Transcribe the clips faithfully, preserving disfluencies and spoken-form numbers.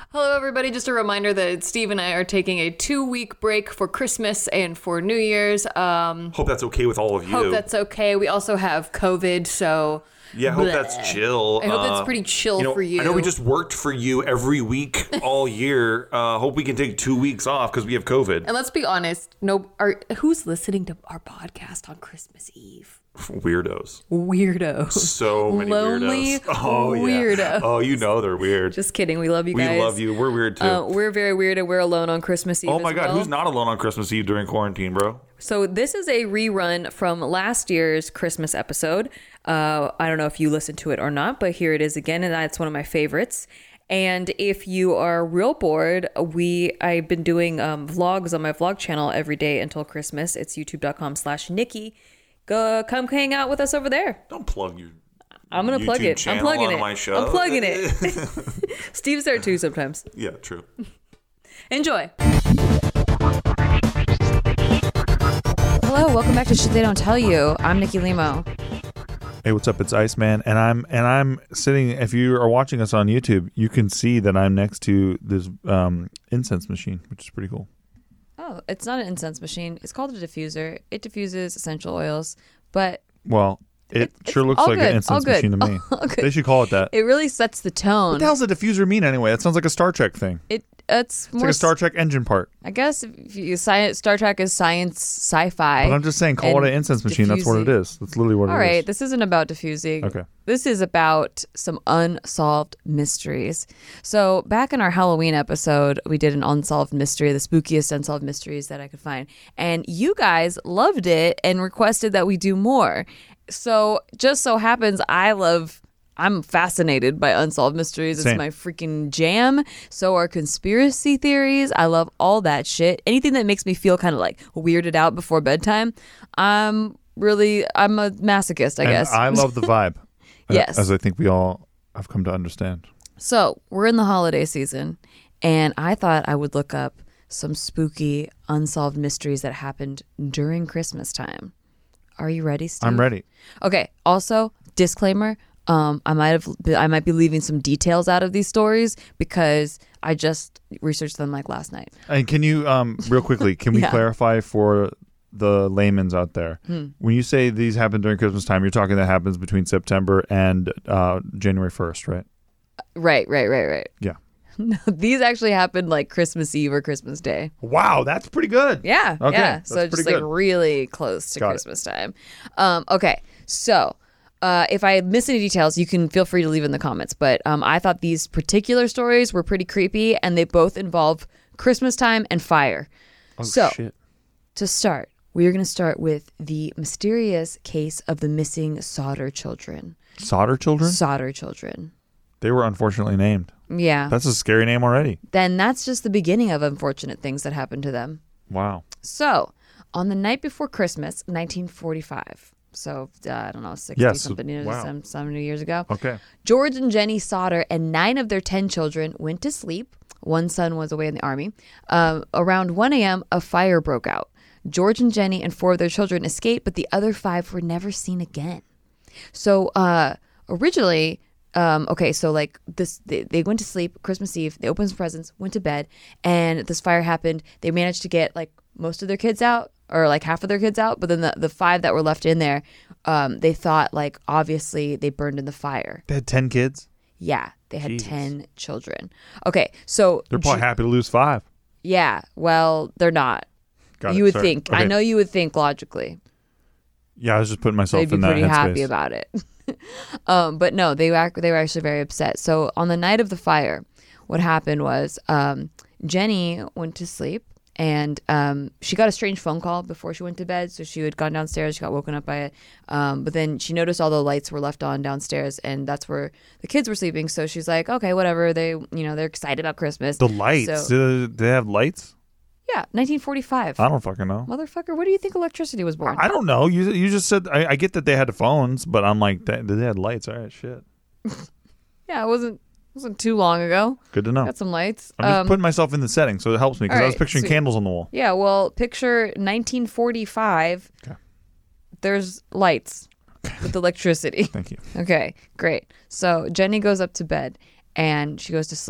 Hello, everybody. Just a reminder that Steve and I are taking a two-week break for Christmas and for New Year's. Um, hope that's okay with all of you. Hope that's okay. We also have COVID, so... Yeah, I hope bleh. that's chill. I hope uh, that's pretty chill you know, for you. I know we just worked for you every week all year. Uh, hope we can take two weeks off because we have COVID. And let's be honest, no, are, who's listening to our podcast on Christmas Eve? Weirdos. Weirdos. So many Lonely weirdos. Oh, weirdos. Yeah. Oh, you know they're weird. Just kidding. We love you we guys. We love you. We're weird too. Uh, we're very weird and we're alone on Christmas Eve. Oh my as God. well. Who's not alone on Christmas Eve during quarantine, bro? So this is a rerun from last year's Christmas episode. Uh, I don't know if you listened to it or not, but here it is again, and that's one of my favorites. And if you are real bored, we I've been doing um, vlogs on my vlog channel every day until Christmas. It's youtube.com slash Nikki. Go come hang out with us over there. Don't plug your I'm gonna YouTube plug it. I'm plugging it. My show. I'm plugging it. Steve's there too sometimes. Yeah, true. Enjoy. Hello, welcome back to Shit They Don't Tell You. I'm Nikki Limo. Hey, what's up? It's Iceman, and I'm and I'm sitting. If you are watching us on YouTube, you can see that I'm next to this um, incense machine, which is pretty cool. Oh, it's not an incense machine. It's called a diffuser. It diffuses essential oils, but Well, it It- sure looks all like good, an incense all good, machine to me. all good. They should call it that. it really sets the tone. What the hell's a diffuser mean anyway? That sounds like a Star Trek thing. It it's It's more like a Star Trek engine part. I guess if you science Star Trek is science sci-fi. But I'm just saying, call it and an incense machine. That's what it diffusing. is. That's literally what All it right, is. this isn't about diffusing. Okay. This is about some unsolved mysteries. So back in our Halloween episode, we did an unsolved mystery, the spookiest unsolved mysteries that I could find. And you guys loved it and requested that we do more. So just so happens I love... I'm fascinated by unsolved mysteries. It's Same. my freaking jam. So are conspiracy theories. I love all that shit. Anything that makes me feel kind of like weirded out before bedtime. I'm really, I'm a masochist, I and guess. I love the vibe. uh, Yes. As I think we all have come to understand. So we're in the holiday season, and I thought I would look up some spooky unsolved mysteries that happened during Christmas time. Are you ready, Steve? I'm ready. Okay. Also, disclaimer. Um, I might have, I might be leaving some details out of these stories because I just researched them like last night. And can you, um, real quickly, can we Yeah. clarify for the layman's out there? Hmm. When you say these happen during Christmas time, you're talking that happens between September and uh, January first, right? Right, right, right, right. Yeah. No, these actually happened like Christmas Eve or Christmas Day. Wow, that's pretty good. Yeah, Okay, yeah. that's So pretty just like good. really close to Got it. Christmas time. Um, okay, so uh, if I miss any details, you can feel free to leave in the comments. But um, I thought these particular stories were pretty creepy, and they both involve Christmas time and fire. Oh, so shit. to start, we are going to start with the mysterious case of the missing Sodder children. Sodder children? Sodder children. They were unfortunately named. Yeah. That's a scary name already. Then that's just the beginning of unfortunate things that happened to them. Wow. So, on the night before Christmas, nineteen forty-five. So, uh, I don't know, sixty Yes, something years, wow. some, seventy years ago. Okay. George and Jenny Sodder and nine of their ten children went to sleep. One son was away in the army. Um, around one a.m., a fire broke out. George and Jenny and four of their children escaped, but the other five were never seen again. So, uh, originally... Um, okay, so like this, they, they went to sleep Christmas Eve, they opened some presents, went to bed, and this fire happened. They managed to get like most of their kids out, or like half of their kids out, but then the, the five that were left in there, um, they thought like obviously they burned in the fire. They had ten kids? Yeah, they had Jesus. ten children. Okay, so They're probably Ju- happy to lose five. yeah, well, they're not. Got you it. would Sorry. think. I Okay. know you would think logically. Yeah, I was just putting myself They'd be in that pretty happy headspace. about it. um, but no, they were they were actually very upset. So on the night of the fire, what happened was um, Jenny went to sleep, and um, she got a strange phone call before she went to bed. So she had gone downstairs, she got woken up by it, um, but then she noticed all the lights were left on downstairs, and that's where the kids were sleeping. So she's like, okay, whatever. They you know they're excited about Christmas. The lights. So, do, do they have lights? yeah, nineteen forty-five. I don't fucking know. Motherfucker, where do you think electricity was born? I don't know. You you just said, I, I get that they had phones, but I'm like, they, they had lights. All right, shit. Yeah, it wasn't wasn't too long ago. Good to know. Got some lights. I'm just Um, putting myself in the setting, so it helps me, because I was alright, picturing sweet. candles on the wall. Yeah, well, picture nineteen forty-five. Okay. There's lights with electricity. Thank you. Okay, great. So Jenny goes up to bed and she goes to sleep.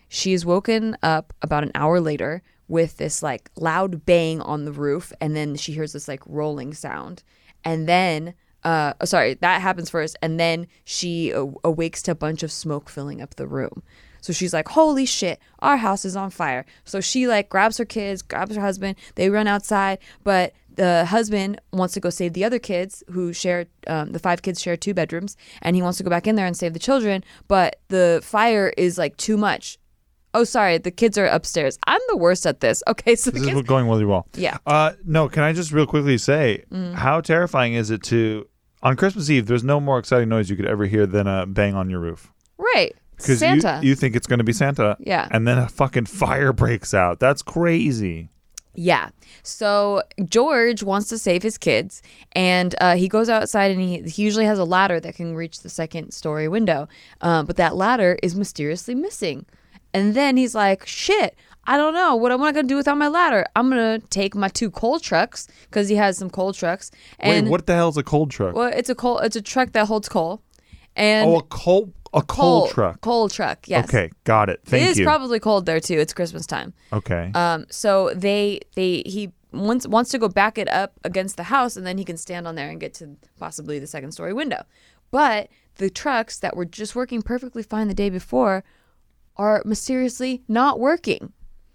She's woken up about an hour later with this like loud bang on the roof, and then she hears this like rolling sound. And then, uh, oh, sorry, that happens first, and then she a- awakes to a bunch of smoke filling up the room. So she's like, holy shit, our house is on fire. So she like grabs her kids, grabs her husband, they run outside, but the husband wants to go save the other kids who share, um, the five kids share two bedrooms, and he wants to go back in there and save the children, but the fire is like too much. Oh, sorry, the kids are upstairs. I'm the worst at this. Okay, so the This kids, is going really well. Yeah. Uh, no, can I just real quickly say, Mm. how terrifying is it to, on Christmas Eve, there's no more exciting noise you could ever hear than a bang on your roof. right, Because Santa. You, you think it's going to be Santa. Yeah. And then a fucking fire breaks out. That's crazy. Yeah. So George wants to save his kids, and uh, he goes outside, and he, he usually has a ladder that can reach the second story window. Um, but that ladder is mysteriously missing. And then he's like, shit, I don't know. What am I going to do without my ladder? I'm going to take my two coal trucks, because he has some coal trucks. And Wait, what the hell is a cold truck? Well, it's a coal. It's a truck that holds coal. And oh, a coal a coal, truck. Coal truck, yes. Okay, got it. Thank it is you. probably cold there, too. It's Christmas time. okay. Um, so they they he wants wants to go back it up against the house, and then he can stand on there and get to possibly the second story window. But the trucks that were just working perfectly fine the day before are mysteriously not working.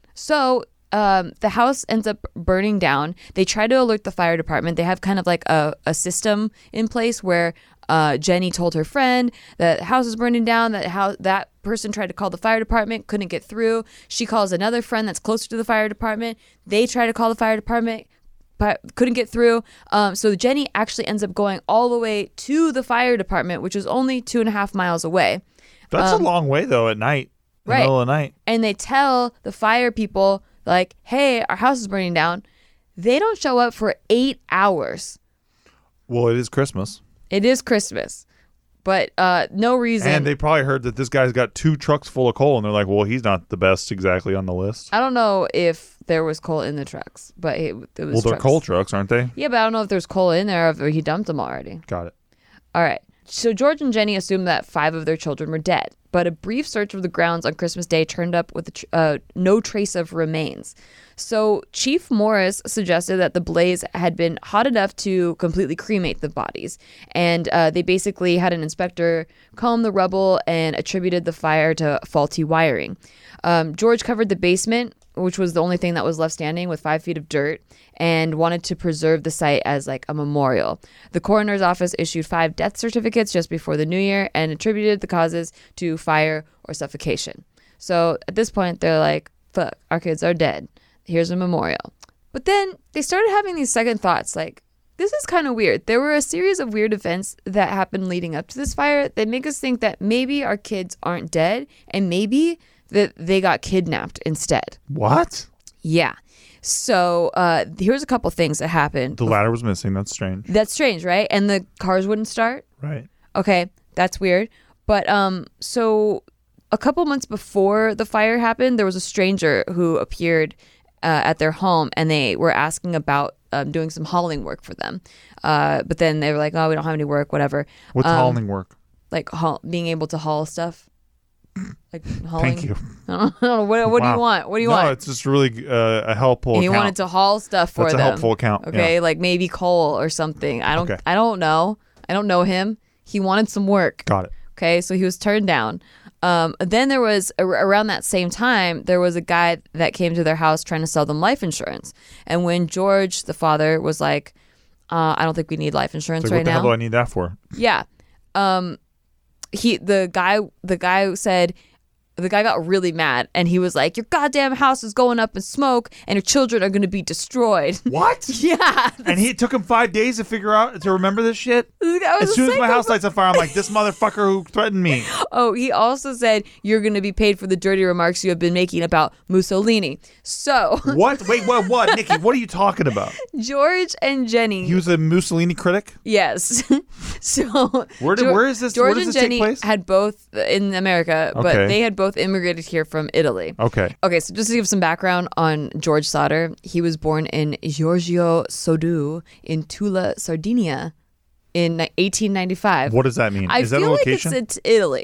So um, the house ends up burning down. They try to alert the fire department. They have kind of like a, a system in place where uh, Jenny told her friend that the house is burning down, that how that person tried to call the fire department, couldn't get through. She calls another friend that's closer to the fire department. They try to call the fire department, but couldn't get through. Um, so Jenny actually ends up going all the way to the fire department, which is only two and a half miles away. That's um, a long way, though, at night. In right. the middle of the night. And they tell the fire people, like, hey, our house is burning down. They don't show up for eight hours. Well, it is Christmas. It is Christmas, but uh, no reason. And they probably heard that this guy's got two trucks full of coal, and they're like, well, he's not the best exactly on the list. I don't know if there was coal in the trucks, but it, it was Well, they're trucks. coal trucks, aren't they? Yeah, but I don't know if there's coal in there or if he dumped them already. Got it. All right. So George and Jenny assumed that five of their children were dead, but a brief search of the grounds on Christmas Day turned up with a tr- uh, no trace of remains. So Chief Morris suggested that the blaze had been hot enough to completely cremate the bodies, and uh, they basically had an inspector comb the rubble and attributed the fire to faulty wiring. Um, George covered the basement, which was the only thing that was left standing, with five feet of dirt, and wanted to preserve the site as like a memorial. The coroner's office issued five death certificates just before the new year and attributed the causes to fire or suffocation. So at this point, they're like, fuck, our kids are dead. Here's a memorial. But then they started having these second thoughts, like, this is kind of weird. There were a series of weird events that happened leading up to this fire that make us think that maybe our kids aren't dead, and maybe that they got kidnapped instead. What? Yeah. So uh, here's a couple things that happened. The ladder was missing. That's strange. That's strange, right? And the cars wouldn't start. Right. Okay, that's weird. But um, so a couple months before the fire happened, there was a stranger who appeared uh, at their home, and they were asking about um, doing some hauling work for them. Uh, but then they were like, "Oh, we don't have any work, whatever." What's Um, hauling work? Like haul- being able to haul stuff. Like hauling. Thank you. I don't know. What, what do Wow. you want? What do you no, want? it's just really uh, a helpful He account. wanted to haul stuff for That's a them. helpful account, Okay, yeah. like maybe coal or something. I don't. Okay. I don't know. I don't know him. He wanted some work. Got it. Okay, so he was turned down. Um, then there was ar- around that same time there was a guy that came to their house trying to sell them life insurance. And when George, the father, was like, uh, "I don't think we need life insurance It's like, right what the now." hell do I need that for? Yeah. Um, he the guy the guy said. The guy got really mad, and he was like, your goddamn house is going up in smoke and your children are going to be destroyed. What? Yeah. And he it took him five days to figure out to remember this shit. This guy was As a soon as my psycho. house lights on fire, I'm like, this motherfucker who threatened me. Oh, he also said you're going to be paid for the dirty remarks you have been making about Mussolini. So What? Wait, what? What? Nikki, what are you talking about? George and Jenny. He was a Mussolini critic? Yes. So Where did- where is this- George where does and this take Jenny place? had both in America, but Okay. they had both immigrated here from Italy. Okay. Okay, so just to give some background on George Sauter, he was born in Giorgio Sodù in Tula, Sardinia in eighteen ninety-five. What does that mean? I Is that feel a like location? it's, it's Italy.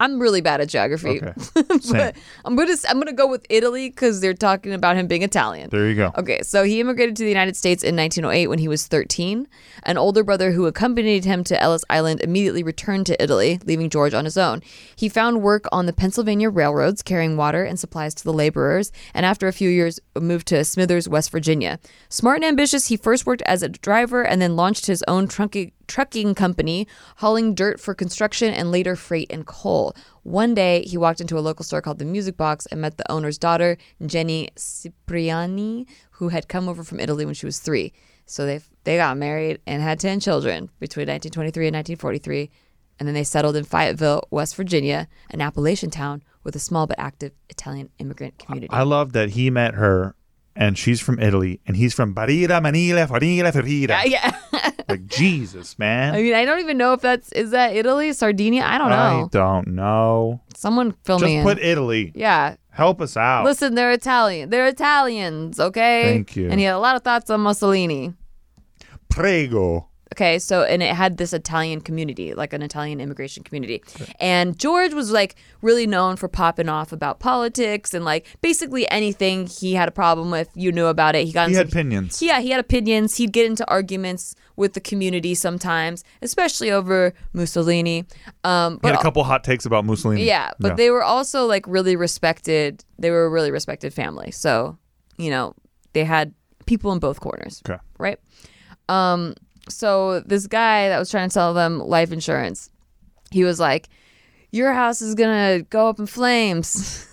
I'm really bad at geography. Okay. but Same. I'm gonna I'm gonna go with Italy because they're talking about him being Italian. There you go. Okay, so he immigrated to the United States in nineteen oh eight when he was thirteen. An older brother who accompanied him to Ellis Island immediately returned to Italy, leaving George on his own. He found work on the Pennsylvania railroads, carrying water and supplies to the laborers, and after a few years moved to Smithers, West Virginia. Smart and ambitious, he first worked as a driver and then launched his own trunking trucking company, hauling dirt for construction and later freight and coal. One day, he walked into a local store called the Music Box and met the owner's daughter, Jenny Cipriani, who had come over from Italy when she was three. So they they got married and had ten children between nineteen twenty-three and nineteen forty-three. And then they settled in Fayetteville, West Virginia, an Appalachian town with a small but active Italian immigrant community. I love that he met her and she's from Italy and he's from Barilla, Manila, Farina, Ferrira. Yeah. Like, Jesus, man. I mean, I don't even know if that's, is that Italy, Sardinia? I don't know. I don't know. Someone fill Just me in. put Italy. Yeah. Help us out. Listen, they're Italian. They're Italians, okay? Thank you. And he had a lot of thoughts on Mussolini. Prego. Okay, so, and it had this Italian community, like an Italian immigration community. Okay. And George was like really known for popping off about politics and like basically anything he had a problem with, you knew about it. He got He into, had opinions. Yeah, he had opinions. He'd get into arguments with the community sometimes, especially over Mussolini. Um, but he had a couple hot takes about Mussolini. Yeah, but yeah. They were also like really respected. They were a really respected family. So, you know, they had people in both corners. Okay. Right? Um... So this guy that was trying to sell them life insurance, he was like, your house is going to go up in flames.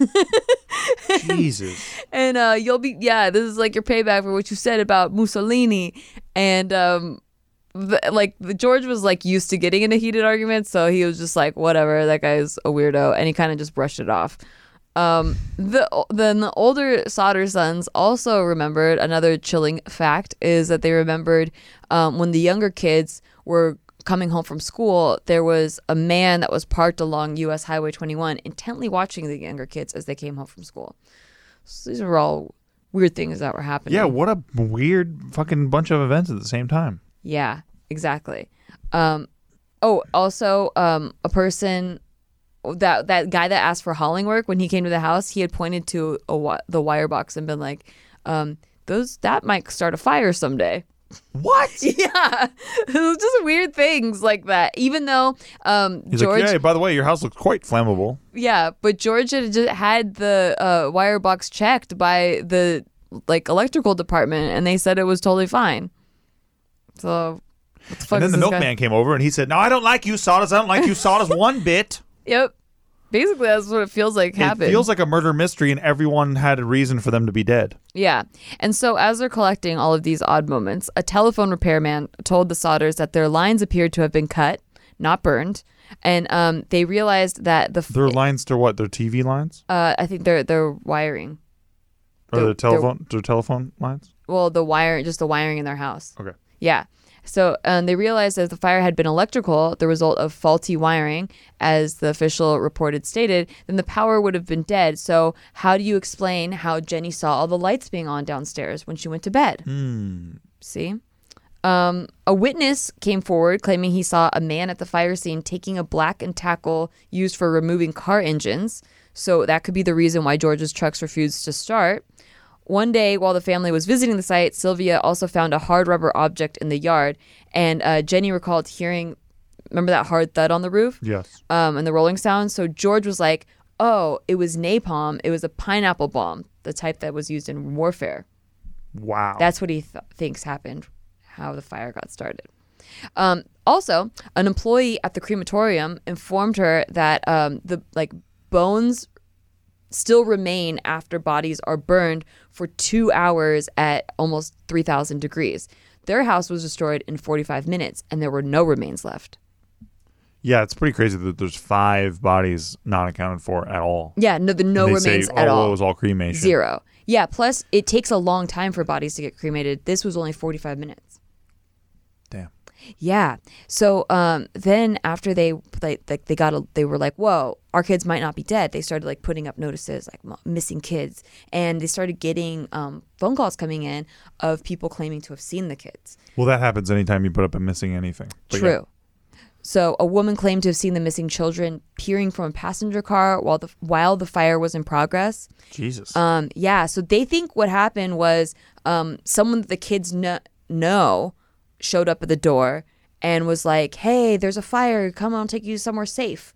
Jesus. And uh, you'll be, yeah, this is like your payback for what you said about Mussolini. And um, the, like the George was like used to getting into heated arguments. So he was just like, whatever, that guy's a weirdo. And he kind of just brushed it off. Um, the then the older Sauter sons also remembered another chilling fact is that they remembered um, when the younger kids were coming home from school, there was a man that was parked along U S Highway twenty-one intently watching the younger kids as they came home from school. So these are all weird things that were happening. Yeah, what a weird fucking bunch of events at the same time. Yeah, exactly. Um, oh, also um, a person... That that guy that asked for hauling work when he came to the house, he had pointed to a wi- the wire box and been like, um, "Those that might start a fire someday." What? Yeah, it was just weird things like that. Even though um, He's George, like, yeah, by the way, your house looks quite flammable. Yeah, but George had just had the uh, wire box checked by the like electrical department, and they said it was totally fine. So, what the fuck and then is the this milkman guy? came over and he said, "No, I don't like you, Sawdust. I don't like you, Sawdust, one bit." Yep. Basically, that's what it feels like happened. It feels like a murder mystery, and everyone had a reason for them to be dead. Yeah. And so as they're collecting all of these odd moments, a telephone repairman told the Sauters that their lines appeared to have been cut, not burned. And um, they realized that the... F- their lines to what? Their T V lines? Uh, I think they're, they're wiring. Or They're- their telephone, their telephone lines? Well, the wire, just the wiring in their house. Okay. Yeah. So um, they realized that the fire had been electrical, the result of faulty wiring, as the official reported stated, then the power would have been dead. So how do you explain how Jenny saw all the lights being on downstairs when she went to bed? Hmm. See? Um, a witness came forward claiming he saw a man at the fire scene taking a black and tackle used for removing car engines. So that could be the reason why George's trucks refused to start. One day, while the family was visiting the site, Sylvia also found a hard rubber object in the yard. And uh, Jenny recalled hearing, remember that hard thud on the roof? Yes. Um, and the rolling sound. So George was like, oh, it was napalm. It was a pineapple bomb, the type that was used in warfare. Wow. That's what he th- thinks happened, how the fire got started. Um, also, an employee at the crematorium informed her that um, the like bones still remain after bodies are burned for two hours at almost three thousand degrees. Their house was destroyed in forty-five minutes, and there were no remains left. Yeah, it's pretty crazy that there's five bodies not accounted for at all. Yeah, no, the no And they remains say, at oh, all. well, it was all cremation. Zero. Yeah, plus it takes a long time for bodies to get cremated. This was only forty-five minutes. Damn. Yeah. So um, then after they like they, they got a, they were like, whoa, our kids might not be dead. They started like putting up notices like m- missing kids, and they started getting um, phone calls coming in of people claiming to have seen the kids. Well, that happens anytime you put up a missing anything. But True. So a woman claimed to have seen the missing children peering from a passenger car while the while the fire was in progress. Jesus. Um, yeah, so they think what happened was um, someone that the kids kn- know showed up at the door and was like, "Hey, there's a fire. Come on, I'll take you somewhere safe,"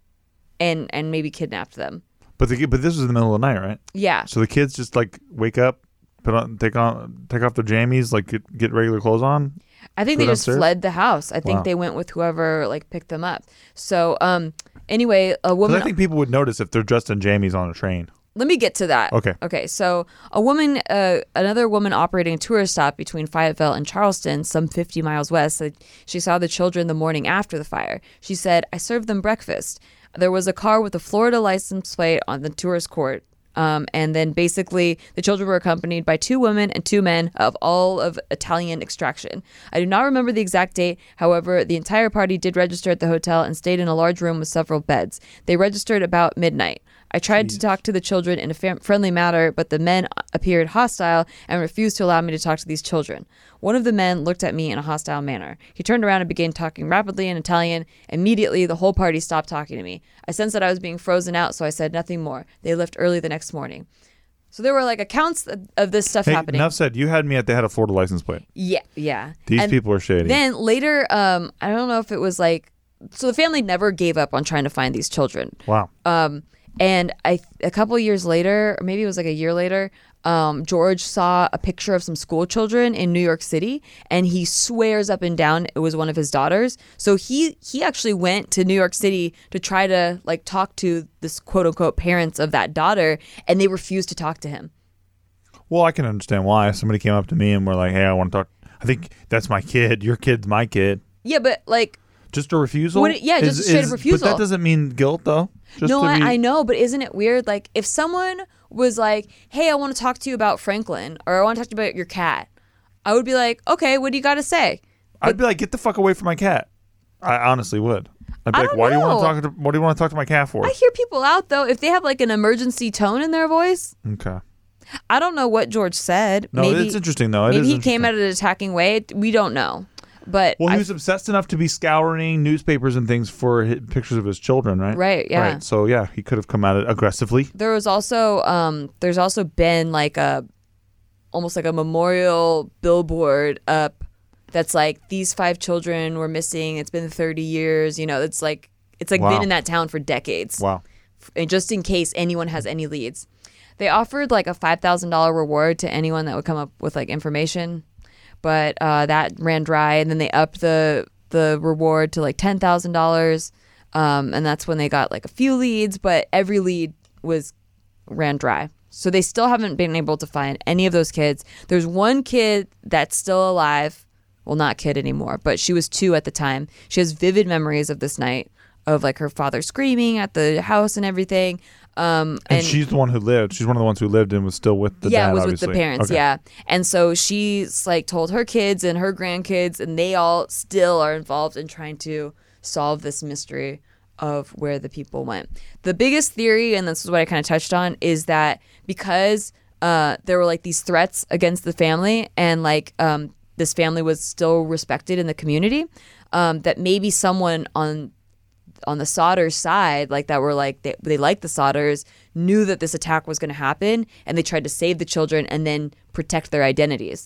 and and maybe kidnapped them. but the but this was in the middle of the night, right? Yeah, So the kids just like wake up, put on, take on, take off their jammies, like get, get regular clothes on. I think Go they just downstairs? fled the house. I think Wow. they went with whoever like picked them up. So um, anyway, a Because woman. I think people would notice if they're dressed in jammies on a train. Let me get to that. Okay. Okay. So a woman, uh, another woman operating a tourist stop between Fayetteville and Charleston, some fifty miles west, said she saw the children the morning after the fire. She said, "I served them breakfast. There was a car with a Florida license plate on the tourist court." Um, and then basically the children were accompanied by two women and two men of all of Italian extraction. I do not remember the exact date. However, the entire party did register at the hotel and stayed in a large room with several beds. They registered about midnight. I tried to talk to the children in a fa- friendly manner, but the men appeared hostile and refused to allow me to talk to these children. One of the men looked at me in a hostile manner. He turned around and began talking rapidly in Italian. Immediately, the whole party stopped talking to me. I sensed that I was being frozen out, so I said nothing more. They left early the next morning. So there were like accounts of- of this stuff Hey, happening. enough said. You had me at they had a Florida license plate. Yeah, yeah. These And people are shady. Then later, um, I don't know if it was like, so the family never gave up on trying to find these children. wow. Um, and I, a couple years later, or maybe it was like a year later, um, George saw a picture of some school children in New York City, and he swears up and down it was one of his daughters. So he he actually went to New York City to try to like talk to this quote unquote parents of that daughter, and they refused to talk to him. Well, I can understand why. If somebody came up to me and were like, "Hey, I want to talk," I think that's my kid. Your kid's my kid. Yeah, but like, Just a refusal. Would it- yeah, just a straight up refusal. But that doesn't mean guilt, though. Just no, to I, be- I know, but isn't it weird? Like, if someone was like, "Hey, I want to talk to you about Franklin," or "I want to talk to you about your cat," I would be like, "Okay, what do you got to say?" I'd be like, "Get the fuck away from my cat." I honestly would. I'd be I like, don't "Why do you want know. to talk to? What do you want to talk to my cat for?" I hear people out though if they have like an emergency tone in their voice. Okay. I don't know what George said. No, maybe, it's interesting though. It maybe is he came interesting. at an attacking way. We don't know, but Well, he I- was obsessed enough to be scouring newspapers and things for hi- pictures of his children, right? Right, yeah. Right. So yeah, he could have come at it aggressively. there was also um, there's also been like a almost like a memorial billboard up that's like these five children were missing. It's been thirty years. You know, it's like it's like Wow. been in that town for decades. Wow. And just in case anyone has any leads. They offered like a five thousand dollars reward to anyone that would come up with like information, but uh, that ran dry. And then they upped the the reward to like ten thousand dollars, um, and that's when they got like a few leads, but every lead was ran dry. So they still haven't been able to find any of those kids. There's one kid that's still alive. Well, not kid anymore, but she was two at the time. She has vivid memories of this night of like her father screaming at the house and everything. Um, And, she's the one who lived. She's one of the ones who lived and was still with the yeah, dad. was obviously. with the parents. Okay. Yeah, and so she's like told her kids and her grandkids, and they all still are involved in trying to solve this mystery of where the people went. The biggest theory, and this is what I kind of touched on, is that because uh, there were like these threats against the family, and like um, this family was still respected in the community, um, that maybe someone on on the Sodders side, like that were like they, they liked the Sodders, knew that this attack was going to happen, and they tried to save the children and then protect their identities.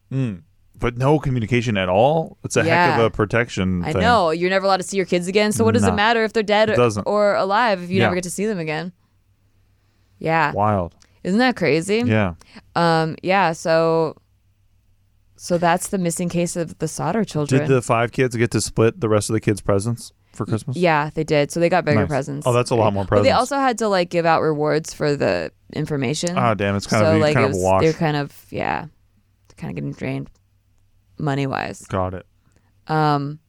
But no communication at all. It's a heck of Yeah. a protection I thing. know you're never allowed to see your kids again, so what does No. it matter if they're dead It doesn't. or alive if you Yeah. never get to see them again? Yeah, Wild. isn't that crazy? Yeah. Um, yeah. So, so that's the missing case of the Sodder children. Did the five kids get to split the rest of the kids' presents for Christmas? Yeah, they did. So they got bigger Nice. presents. Oh, that's a lot more But they presents. also had to like give out rewards for the information. Oh, damn. It's kind so of, like kind it of was, a wash. they're kind of yeah, kind of getting drained money wise. Got it. Um,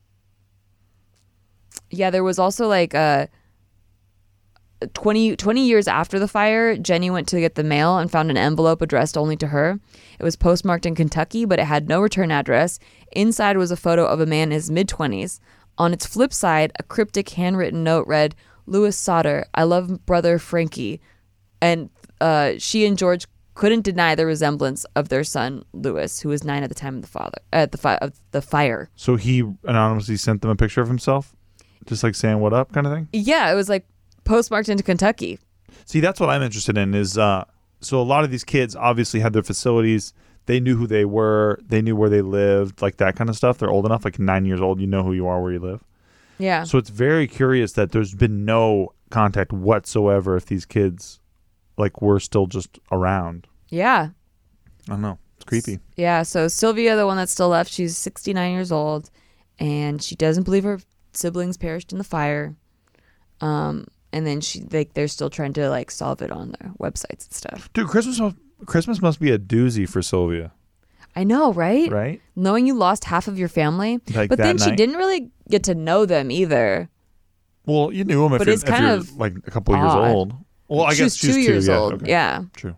yeah, there was also like uh, twenty, twenty years after the fire, Jenny went to get the mail and found an envelope addressed only to her. It was postmarked in Kentucky, but it had no return address. Inside was a photo of a man in his mid-twenties. On its flip side, a cryptic handwritten note read, "Louis Sodder, I love brother Frankie." And uh, she and George couldn't deny the resemblance of their son, Louis, who was nine at the time of the father at the fi- of the fire. So he anonymously sent them a picture of himself? Just like saying what up kind of thing? Yeah, it was like postmarked into Kentucky. See, that's what I'm interested in is uh, so a lot of these kids obviously had their facilities. They knew who they were. They knew where they lived, like that kind of stuff. They're old enough, like nine years old. You know who you are, where you live. Yeah. So it's very curious that there's been no contact whatsoever if these kids like were still just around. Yeah. I don't know. It's creepy. Yeah. So Sylvia, the one that's still left, she's sixty-nine years old, and she doesn't believe her siblings perished in the fire. Um, and then she like they're still trying to like solve it on their websites and stuff. Dude, Christmas must, Christmas must be a doozy for Sylvia, I know, right? right? Knowing you lost half of your family, Like but that then she night? didn't really get to know them either. Well, you knew him if, But you're, it's if kind you're of like a couple of years odd. old. Well, I she guess was she's two years yeah, old. okay. Yeah. True.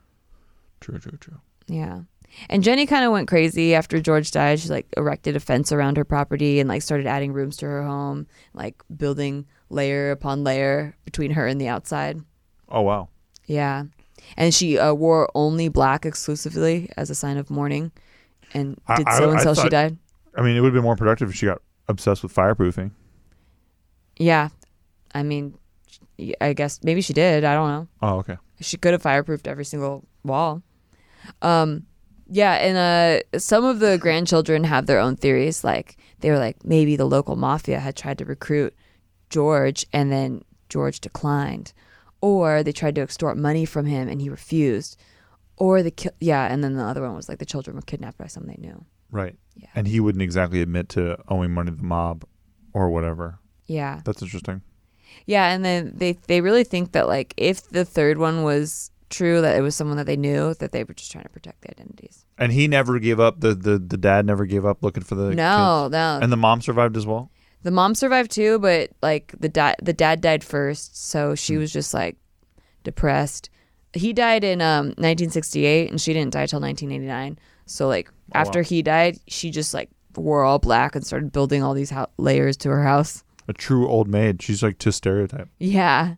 True, true, true. Yeah. And Jenny kind of went crazy after George died. She like erected a fence around her property and like started adding rooms to her home, like building layer upon layer between her and the outside. Oh, wow. Yeah. And she uh, wore only black exclusively as a sign of mourning and I- did I- so I until she thought- died. I mean, it would have been more productive if she got obsessed with fireproofing. Yeah. I mean, I guess maybe she did. I don't know. Oh, okay. She could have fireproofed every single wall. Um, yeah, and uh, some of the grandchildren have their own theories. Like they were like maybe the local mafia had tried to recruit George, and then George declined, or they tried to extort money from him and he refused, or the ki- yeah, and then the other one was like the children were kidnapped by someone they knew. Right. Yeah. And he wouldn't exactly admit to owing money to the mob or whatever. Yeah, That's interesting. yeah, and then they they really think that like if the third one was true, that it was someone that they knew, that they were just trying to protect the identities. And he never gave up. The, the, the dad never gave up looking for the No, kids. no. And the mom survived as well? The mom survived too, but like the dad, the dad died first, so Hmm. she was just like depressed. He died in um nineteen sixty-eight, and she didn't die till nineteen eighty-nine. So like Oh, after wow. he died, she just like wore all black and started building all these ho- layers to her house. A true old maid. She's like to stereotype. Yeah,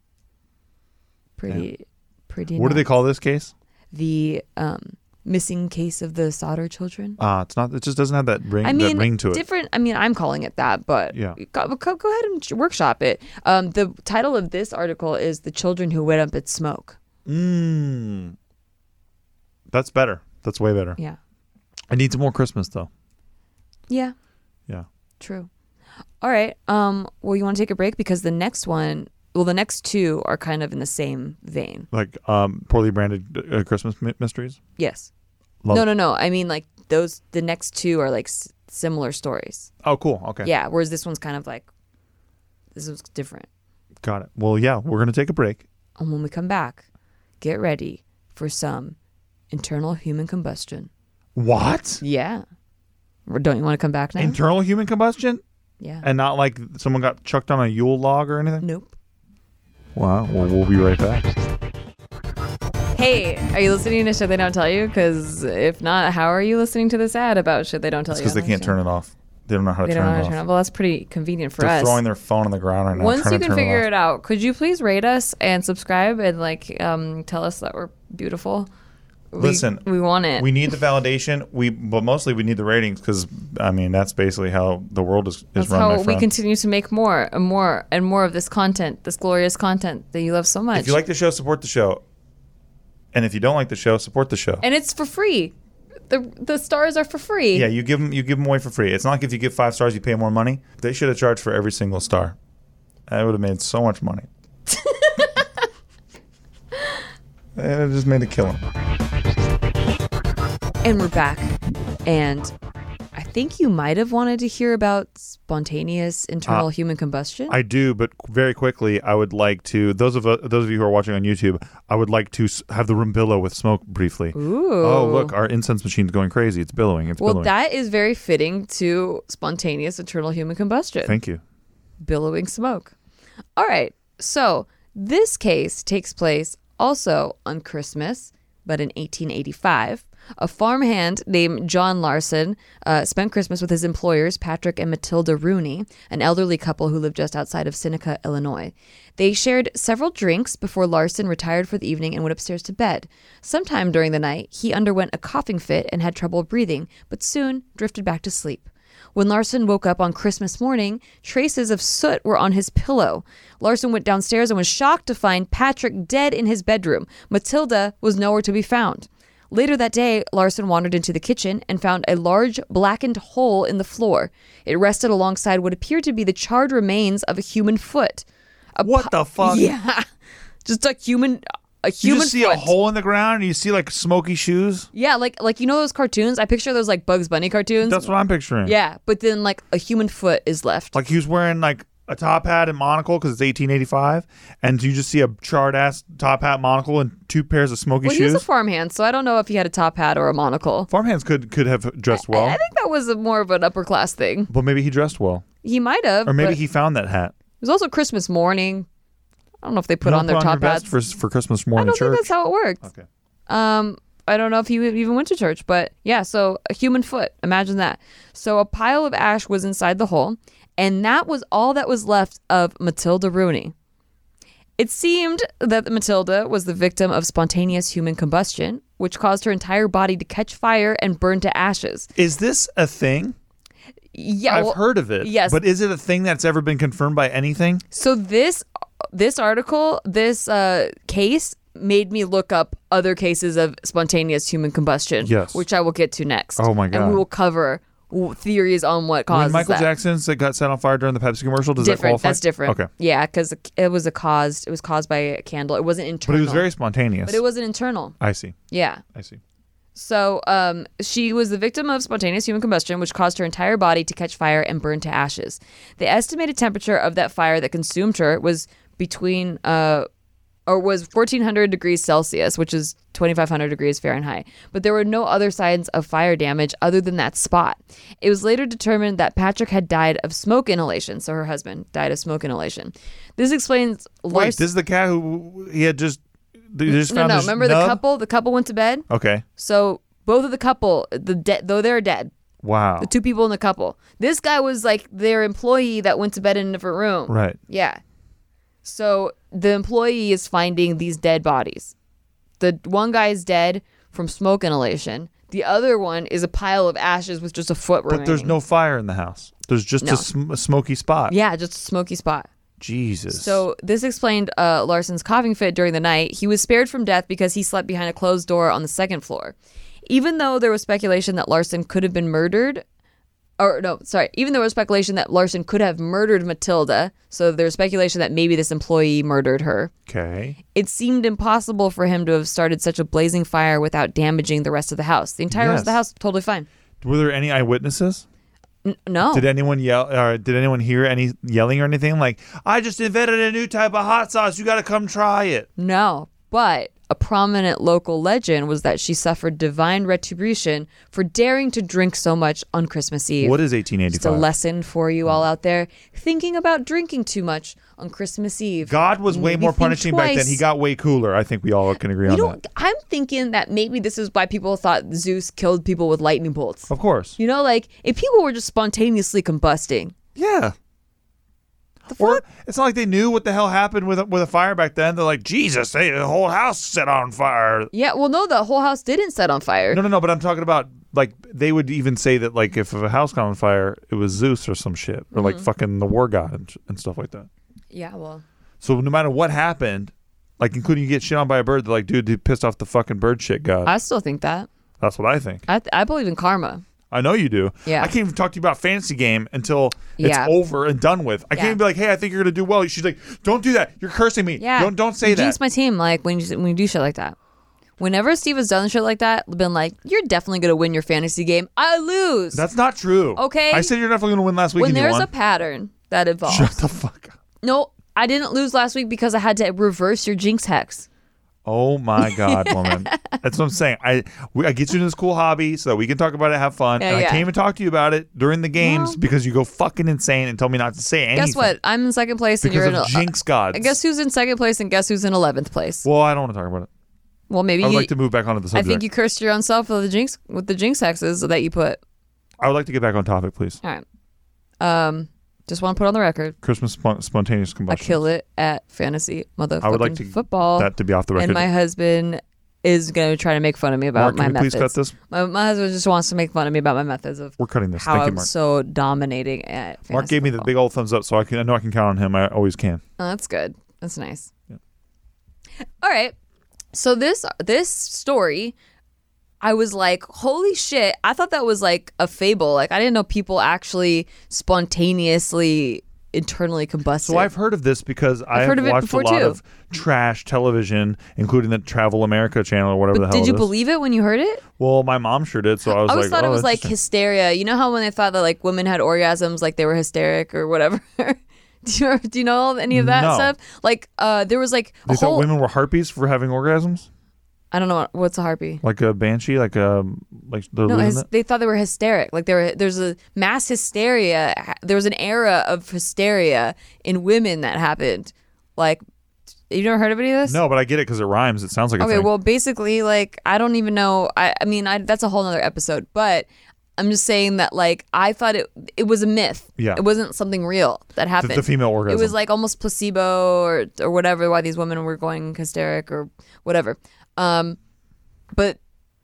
pretty, pretty. What do they nuts. call this case? the um missing case of the Sauter children? Uh, it's not. It just doesn't have that ring. I mean, that ring to it. different. I mean, I'm calling it that, but Yeah. go, go, go ahead and workshop it. Um, the title of this article is "The Children Who Went Up in Smoke." Mm. That's better. That's way better. Yeah, I need some more Christmas though. yeah, Yeah. true. All right. Um, well, you want to take a break because the next one, well, the next two are kind of in the same vein. Like um, poorly branded uh, Christmas my- mysteries. Yes. Love no, it. no, no. I mean, like those. The next two are like s- similar stories. Oh, cool. Okay. Yeah. Whereas this one's kind of like this was different. Got it. Well, yeah, we're gonna take a break. And when we come back, get ready for some internal human combustion. What? Yeah. Or don't you want to come back now? Internal human combustion, yeah. and not like someone got chucked on a Yule log or anything. Nope. Wow. Well, we'll be right back. Hey, are you listening to Shit They Don't Tell You? Because if not, how are you listening to this ad about Shit They Don't Tell It's You? because they can't turn it off. They don't know how to They turn don't know how it to turn it off. off. Well, that's pretty convenient for They're us. throwing their phone on the ground right now. Once trying you to can turn figure it, off. it out, could you please rate us and subscribe and like um, tell us that we're beautiful? We- Listen, we want it. We need the validation. We, but mostly we need the ratings because I mean that's basically how the world is, is That's run. how my we friend. continue to make more and more and more of this content, this glorious content that you love so much. If you like the show, support the show. And if you don't like the show, support the show. and it's for free. The the stars are for free. Yeah, you give them you give them away for free. It's not like if you give five stars, you pay more money. They should have charged for every single star. I would have made so much money. It just made a killing. And we're back. And I think you might have wanted to hear about spontaneous internal Uh, human combustion. I do, but very quickly, I would like to those of uh, those of you who are watching on YouTube, I would like to s- have the room billow with smoke briefly. Ooh. Oh, look, our incense machine's going crazy. It's billowing. It's Well, billowing. that is very fitting to spontaneous internal human combustion. Thank you. Billowing smoke. All right. So this case takes place also on Christmas, but in eighteen eighty-five. A farmhand named John Larson uh, spent Christmas with his employers, Patrick and Matilda Rooney, an elderly couple who lived just outside of Seneca, Illinois. They shared several drinks before Larson retired for the evening and went upstairs to bed. Sometime during the night, he underwent a coughing fit and had trouble breathing, but soon drifted back to sleep. When Larson woke up on Christmas morning, traces of soot were on his pillow. Larson went downstairs and was shocked to find Patrick dead in his bedroom. Matilda was nowhere to be found. Later that day, Larson wandered into the kitchen and found a large blackened hole in the floor. It rested alongside what appeared to be the charred remains of a human foot. A What po- the fuck? Yeah. Just a human a You human just see foot. a hole in the ground and you see like smoky shoes. Yeah, like like you know those cartoons? I picture those like Bugs Bunny cartoons. That's what I'm picturing. Yeah, but then like a human foot is left. Like he was wearing like a top hat and monocle because it's eighteen eighty-five, and you just see a charred ass top hat, monocle, and two pairs of smoky well, he shoes. was a farmhand, so I don't know if he had a top hat or a monocle. Farmhands could could have dressed well, I, I think that was a, more of an upper class thing. but maybe he dressed well, He might have. or maybe but he found that hat. It was also Christmas morning. I don't know if they put You don't on their put top your hats. vest for for Christmas I morning don't church. think that's how it worked. Okay. Um, I don't know if he even went to church, but yeah, so a human foot. Imagine that. So a pile of ash was inside the hole, and that was all that was left of Matilda Rooney. It seemed that Matilda was the victim of spontaneous human combustion, which caused her entire body to catch fire and burn to ashes. Is this a thing? Yeah, I've well, heard of it. yes. But is it a thing that's ever been confirmed by anything? So this this article, this uh, case made me look up other cases of spontaneous human combustion, Yes. which I will get to next. Oh my And God. we will cover w- theories on what When causes Michael that. Jackson's that got set on fire during the Pepsi commercial, does that different. qualify? That's different. Okay. Yeah, because it was a caused. It was caused by a candle. It wasn't But internal. it was very spontaneous. But it wasn't internal. I see. Yeah. I see. So um, she was the victim of spontaneous human combustion, which caused her entire body to catch fire and burn to ashes. The estimated temperature of that fire that consumed her was between, uh, or was fourteen hundred degrees Celsius, which is twenty-five hundred degrees Fahrenheit. But there were no other signs of fire damage other than that spot. It was later determined that Patrick had died of smoke inhalation. So her husband died of smoke inhalation. This explains. Wait, Lars- this is the cat who he had just. They just no, found no. his Remember the nub? couple? The couple went to bed. Okay. So both of the couple, the de- though they're dead, Wow. the two people in the couple. This guy was like their employee that went to bed in a different room. Right. Yeah. So the employee is finding these dead bodies. The one guy is dead from smoke inhalation. The other one is a pile of ashes with just a foot remaining. But there's no fire in the house. There's just No. a, sm- a smoky spot. Yeah, just a smoky spot. Jesus. So this explained uh, Larson's coughing fit during the night. He was spared from death because he slept behind a closed door on the second floor. Even though there was speculation that Larson could have been murdered, or no, sorry, even though there was speculation that Larson could have murdered Matilda, so there was speculation that maybe this employee murdered her, Okay. it seemed impossible for him to have started such a blazing fire without damaging the rest of the house. The entire rest of the Yes. house, totally fine. Were there any eyewitnesses? N- no. Did anyone yell? Or did anyone hear any yelling or anything? Like, I just invented a new type of hot sauce. You got to come try it. No, but a prominent local legend was that she suffered divine retribution for daring to drink so much on Christmas Eve. What is eighteen Just a eighty-five? lesson for you all out there thinking about drinking too much on Christmas Eve. God was way Maybe more think punishing back then. twice. He got way cooler. I think we all can agree You on know, that. I'm thinking that maybe this is why people thought Zeus killed people with lightning bolts. Of course. You know, like if people were just spontaneously combusting. Yeah. The Or fuck? it's not like they knew what the hell happened with a, with a fire back then. They're like, Jesus, hey, the whole house set on fire. Yeah, well, no, the whole house didn't set on fire. No, no, no. But I'm talking about like they would even say that like if a house caught on fire, it was Zeus or some shit, or Mm-hmm. like fucking the war god and, and stuff like that. Yeah, well, So no matter what happened, like including you get shit on by a bird, they're like, dude, you pissed off the fucking bird shit god. I still think that. That's what I think. I th- I believe in karma. I know you do. Yeah. I can't even talk to you about fantasy game until it's Yeah. over and done with. I Yeah. can't even be like, hey, I think you're gonna do well. She's like, don't do that. You're cursing me. Yeah. Don't don't say you that. jinx my team, like when you when you do shit like that. Whenever Steve has done shit like that, been like, you're definitely gonna win your fantasy game. I lose. That's not true. Okay. I said you're definitely gonna win last week when and you there's won. a pattern that involves. Shut the fuck up. No, I didn't lose last week because I had to reverse your jinx hex. Oh my God, woman. That's what I'm saying. I we, I get you into this cool hobby so that we can talk about it, have fun. Yeah, and I yeah. can't even talk to you about it during the games Well- because you go fucking insane and tell me not to say anything. Guess what? I'm in second place and Because you're in. of a- jinx gods. I guess who's in second place and guess who's in eleventh place. Well, I don't want to talk about it. Well, maybe I would you, like to move back onto the I subject. think you cursed your own self with the jinx with the jinx hexes that you put. I would like to get back on topic, please. All right. Um, just want to put on the record. Christmas spon- spontaneous I combustion. kill it at fantasy motherfucking I would like to football. that to be off the record. And my husband is going to try to make fun of me about Mark, my can we methods. please cut this? My, my husband just wants to make fun of me about my methods of We're cutting this. how Thank you, I'm Mark. so dominating at fantasy Mark gave me the football. big old thumbs up, so I can I know I can count on him. I always can. Oh, that's good. That's nice. All right. So this this story, I was like, holy shit. I thought that was like a fable. Like, I didn't know people actually spontaneously internally combusted. So I've heard of this because I've heard of it watched a before, lot too. of trash television, including the Travel America channel or whatever But the hell did you it is. believe it when you heard it? Well, my mom sure did, so I was I always like, thought oh, it was like interesting. hysteria. You know how when they thought that like women had orgasms, like they were hysteric or whatever? do, you, do you know any of that No. stuff? Like uh, there was like a They thought whole... women were harpies for having orgasms? I don't know. What, what's a harpy? Like a banshee? Like a... Like they're No, losing hys- it? they thought they were hysteric. Like there, were, there's a mass hysteria. There was an era of hysteria in women that happened. Like, you never heard of any of this? No, but I get it because it rhymes. It sounds like a Okay, thing. well, basically, like, I don't even know. I, I mean, I, that's a whole nother episode. But I'm just saying that, like, I thought it it was a myth. Yeah. It wasn't something real that the, happened. the female orgasm. It was like almost placebo or or whatever. Why these women were going hysteric or whatever. Um, but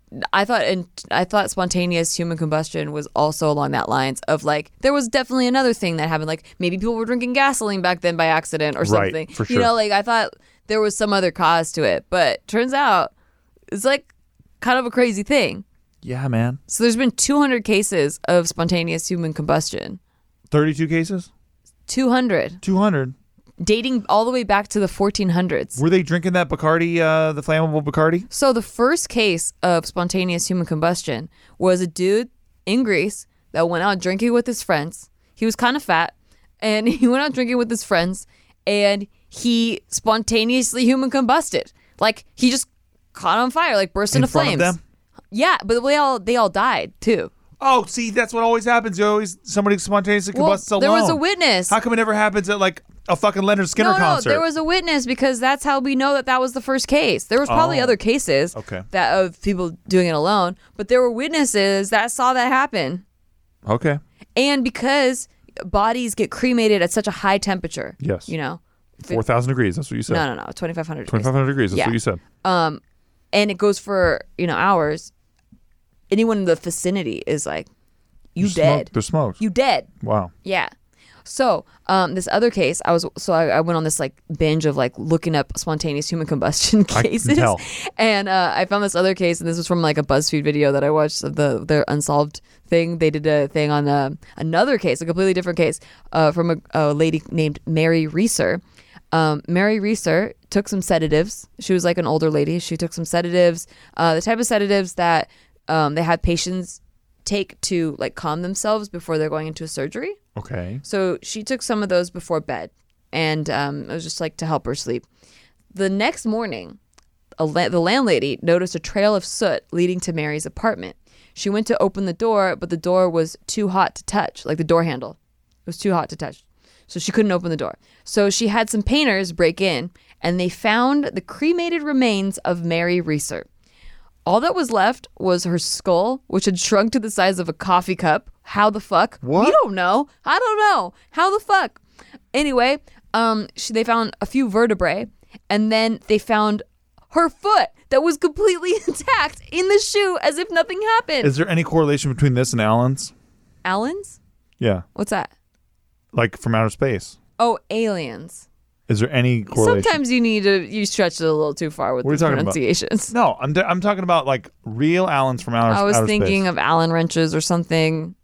I thought and I thought spontaneous human combustion was also along that lines of like there was definitely another thing that happened. Like maybe people were drinking gasoline back then by accident or Right, something. for You sure. know, like I thought there was some other cause to it, but turns out it's like kind of a crazy thing. Yeah, man. So there's been two hundred cases of spontaneous human combustion. thirty-two cases? two hundred. two hundred. Dating all the way back to the fourteen hundreds. Were they drinking that Bacardi, uh, the flammable Bacardi? So the first case of spontaneous human combustion was a dude in Greece that went out drinking with his friends. He was kind of fat, and he went out drinking with his friends, and he spontaneously human combusted. Like he just caught on fire, like burst In into front flames. of them? Yeah, but they all they all died too. Oh, see, that's what always happens. You always somebody spontaneously Well, combusts alone. there was a witness. How come it never happens at like a fucking Leonard Skinner no, concert? no, there was a witness because that's how we know that that was the first case. There was probably Oh. other cases Okay. that of people doing it alone, but there were witnesses that saw that happen. Okay. And because bodies get cremated at such a high temperature, Yes. you know, four thousand degrees. That's what you said. no, no, no, twenty-five hundred. twenty-five hundred degrees. That's Yeah. what you said. Um, and it goes for you know hours. Anyone in the vicinity is like, you They're dead, smoked. They're smoked. you dead. Wow. Yeah. So, um, this other case, I was so I, I went on this like binge of like looking up spontaneous human combustion I can cases, tell. and uh, I found this other case, and this was from like a BuzzFeed video that I watched of the their unsolved thing. They did a thing on uh, another case, a completely different case, uh, from a, a lady named Mary Reeser. Um, Mary Reeser took some sedatives. She was like an older lady. She took some sedatives, uh, the type of sedatives that um, they had patients take to like calm themselves before they're going into a surgery. Okay. So she took some of those before bed, and um, it was just like to help her sleep. The next morning, a la- the landlady noticed a trail of soot leading to Mary's apartment. She went to open the door, but the door was too hot to touch, like the door handle. It was too hot to touch. So she couldn't open the door. So she had some painters break in, and they found the cremated remains of Mary Reeser. All that was left was her skull, which had shrunk to the size of a coffee cup. How the fuck? What? We don't know. I don't know. How the fuck? Anyway, um, she, they found a few vertebrae, and then they found her foot that was completely intact in the shoe as if nothing happened. Is there any correlation between this and Alan's? Alan's? Yeah. What's that? Like from outer space. Oh, aliens. Is there any correlation? Sometimes you need to, you stretch it a little too far with What are you the talking about? pronunciations. No, I'm, I'm talking about like real Allen's from outer, I was outer thinking space. of Allen wrenches or something.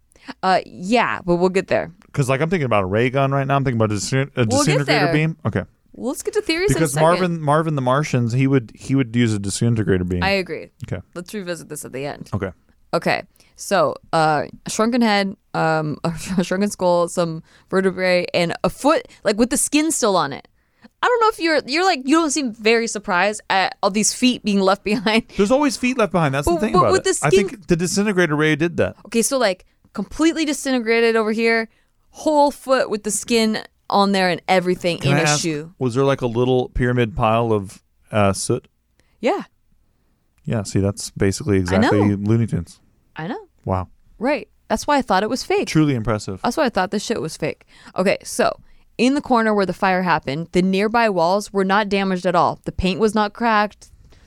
Uh, yeah, but we'll get there. Because like I'm thinking about a ray gun right now. I'm thinking about a, disin- a We'll get disintegrator there. beam. Okay. Well, let's get to theories Because in a second. Marvin Marvin the Martians, he would he would use a disintegrator beam. I agree. okay. Let's revisit this at the end. Okay. Okay, so uh, a shrunken head, um, a shrunken skull, some vertebrae, and a foot, like with the skin still on it. I don't know if you're you're like you don't seem very surprised at all these feet being left behind. There's always feet left behind. That's But- the thing but about with it. the I skin- think the disintegrator ray did that. Okay, so like completely disintegrated over here, whole foot with the skin on there and everything Can in I a ask, shoe. was there like a little pyramid pile of uh, soot? Yeah, Yeah. See, that's basically exactly know. Looney Tunes. I know. Wow. Right. That's why I thought it was fake. Truly impressive. That's why I thought this shit was fake. Okay, so in the corner where the fire happened, the nearby walls were not damaged at all. The paint was not cracked.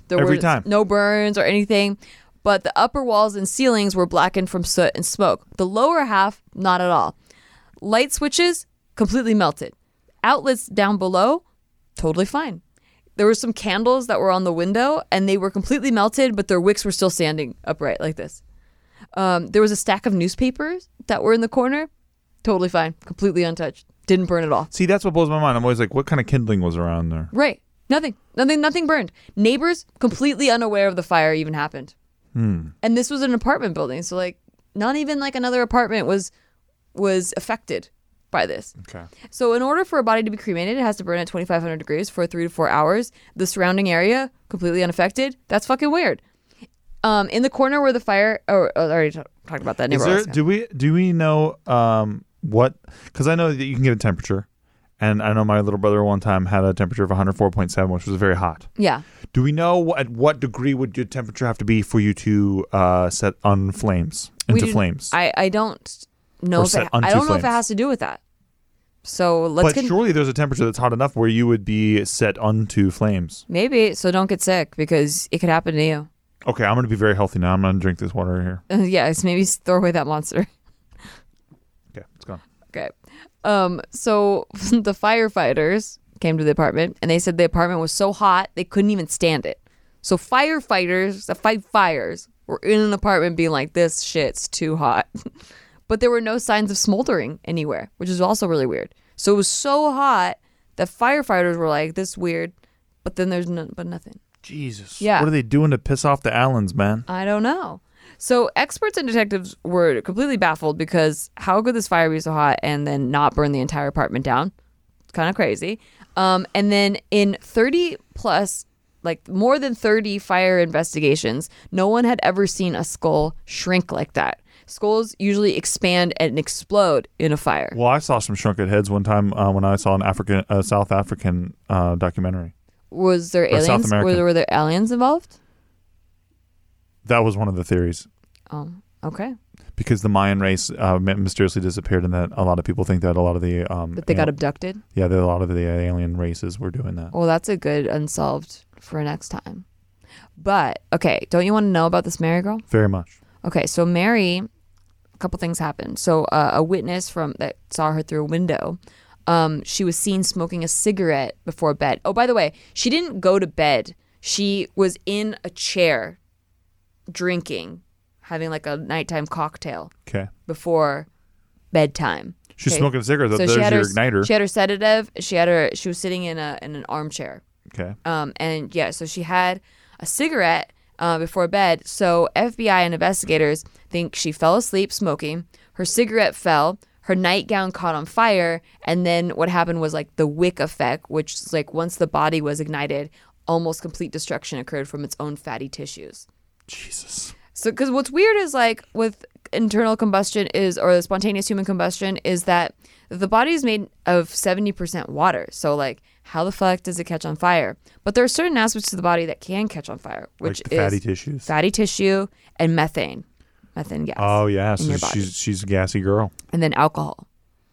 There Every were time. no burns or anything, but the upper walls and ceilings were blackened from soot and smoke. The lower half, not at all. Light switches, completely melted. Outlets down below, totally fine. There were some candles that were on the window, and they were completely melted, but their wicks were still standing upright like this. Um, there was a stack of newspapers that were in the corner, totally fine, completely untouched. Didn't burn at all. See, that's what blows my mind. I'm always like, what kind of kindling was around there? Right. Nothing. Nothing. Nothing burned. Neighbors completely unaware of the fire even happened. Hmm. And this was an apartment building, so like not even like another apartment was was affected by this. Okay. So in order for a body to be cremated, it has to burn at twenty-five hundred degrees for three to four hours. The surrounding area completely unaffected. That's fucking weird. Um, in the corner where the fire, oh, I already t- talked about that. Is Neighbor there, do we do we know um what? Because I know that you can get a temperature, and I know my little brother one time had a temperature of one hundred four point seven, which was very hot. Yeah. Do we know what, at what degree would your temperature have to be for you to uh, set on flames We into didn't- flames? I, I don't know. Or If set it, onto I don't know if it flames. has to do with that. So let's but get surely there's a temperature that's hot enough where you would be set onto flames. maybe so don't get sick because it could happen to you. Okay, I'm going to be very healthy now. I'm going to drink this water here. Uh, yes, maybe throw away that monster. Okay, it's gone. Okay. Um, so the firefighters came to the apartment and they said the apartment was so hot they couldn't even stand it. So firefighters that fight fires were in an apartment being like, this shit's too hot. But there were no signs of smoldering anywhere, which is also really weird. So it was so hot that firefighters were like, this is weird. But then there's no, but nothing. Jesus. Yeah. What are they doing to piss off the Allens, man? I don't know. So experts and detectives were completely baffled because how could this fire be so hot and then not burn the entire apartment down? It's kind of crazy. Um, and then in thirty plus, like more than thirty fire investigations, no one had ever seen a skull shrink like that. Skulls usually expand and explode in a fire. Well, I saw some shrunken heads one time uh, when I saw an African, uh, South African uh, documentary. Was there Or South aliens? Were American. there, were there aliens involved? That was one of the theories. Oh, okay. Because the Mayan race uh, mysteriously disappeared, and that a lot of people think that a lot of the um, That they got al- abducted? yeah, that a lot of the alien races were doing that. Well, that's a good unsolved for next time. But, okay, don't you want to know about this Mary girl? Very much. Okay, so Mary, a couple things happened. So uh, a witness from that saw her through a window, um, she was seen smoking a cigarette before bed. Oh, by the way, she didn't go to bed. She was in a chair drinking, having like a nighttime cocktail Okay. before bedtime. She's Okay. smoking a cigarette. So There's she had your her igniter. She had her sedative. She had her. She was sitting in a in an armchair. Okay. Um, and yeah, so she had a cigarette uh, before bed. So F B I and investigators think she fell asleep smoking. Her cigarette fell. Her nightgown caught on fire. And then what happened was like the wick effect, which is like once the body was ignited, almost complete destruction occurred from its own fatty tissues. Jesus. So, because what's weird is like with internal combustion is, or spontaneous human combustion is that the body is made of seventy percent water. So like, how the fuck does it catch on fire? But there are certain aspects to the body that can catch on fire, which Like the is fatty tissues. fatty tissue and methane, methane gas. Oh yeah, in so your body. she's she's a gassy girl. And then alcohol.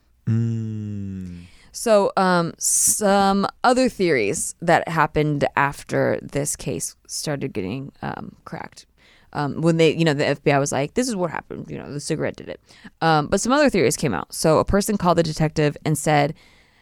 Mm. So, um, some other theories that happened after this case started getting um, cracked. Um, when they, you know, the F B I was like, this is what happened. You know, the cigarette did it. Um, but some other theories came out. So a person called the detective and said,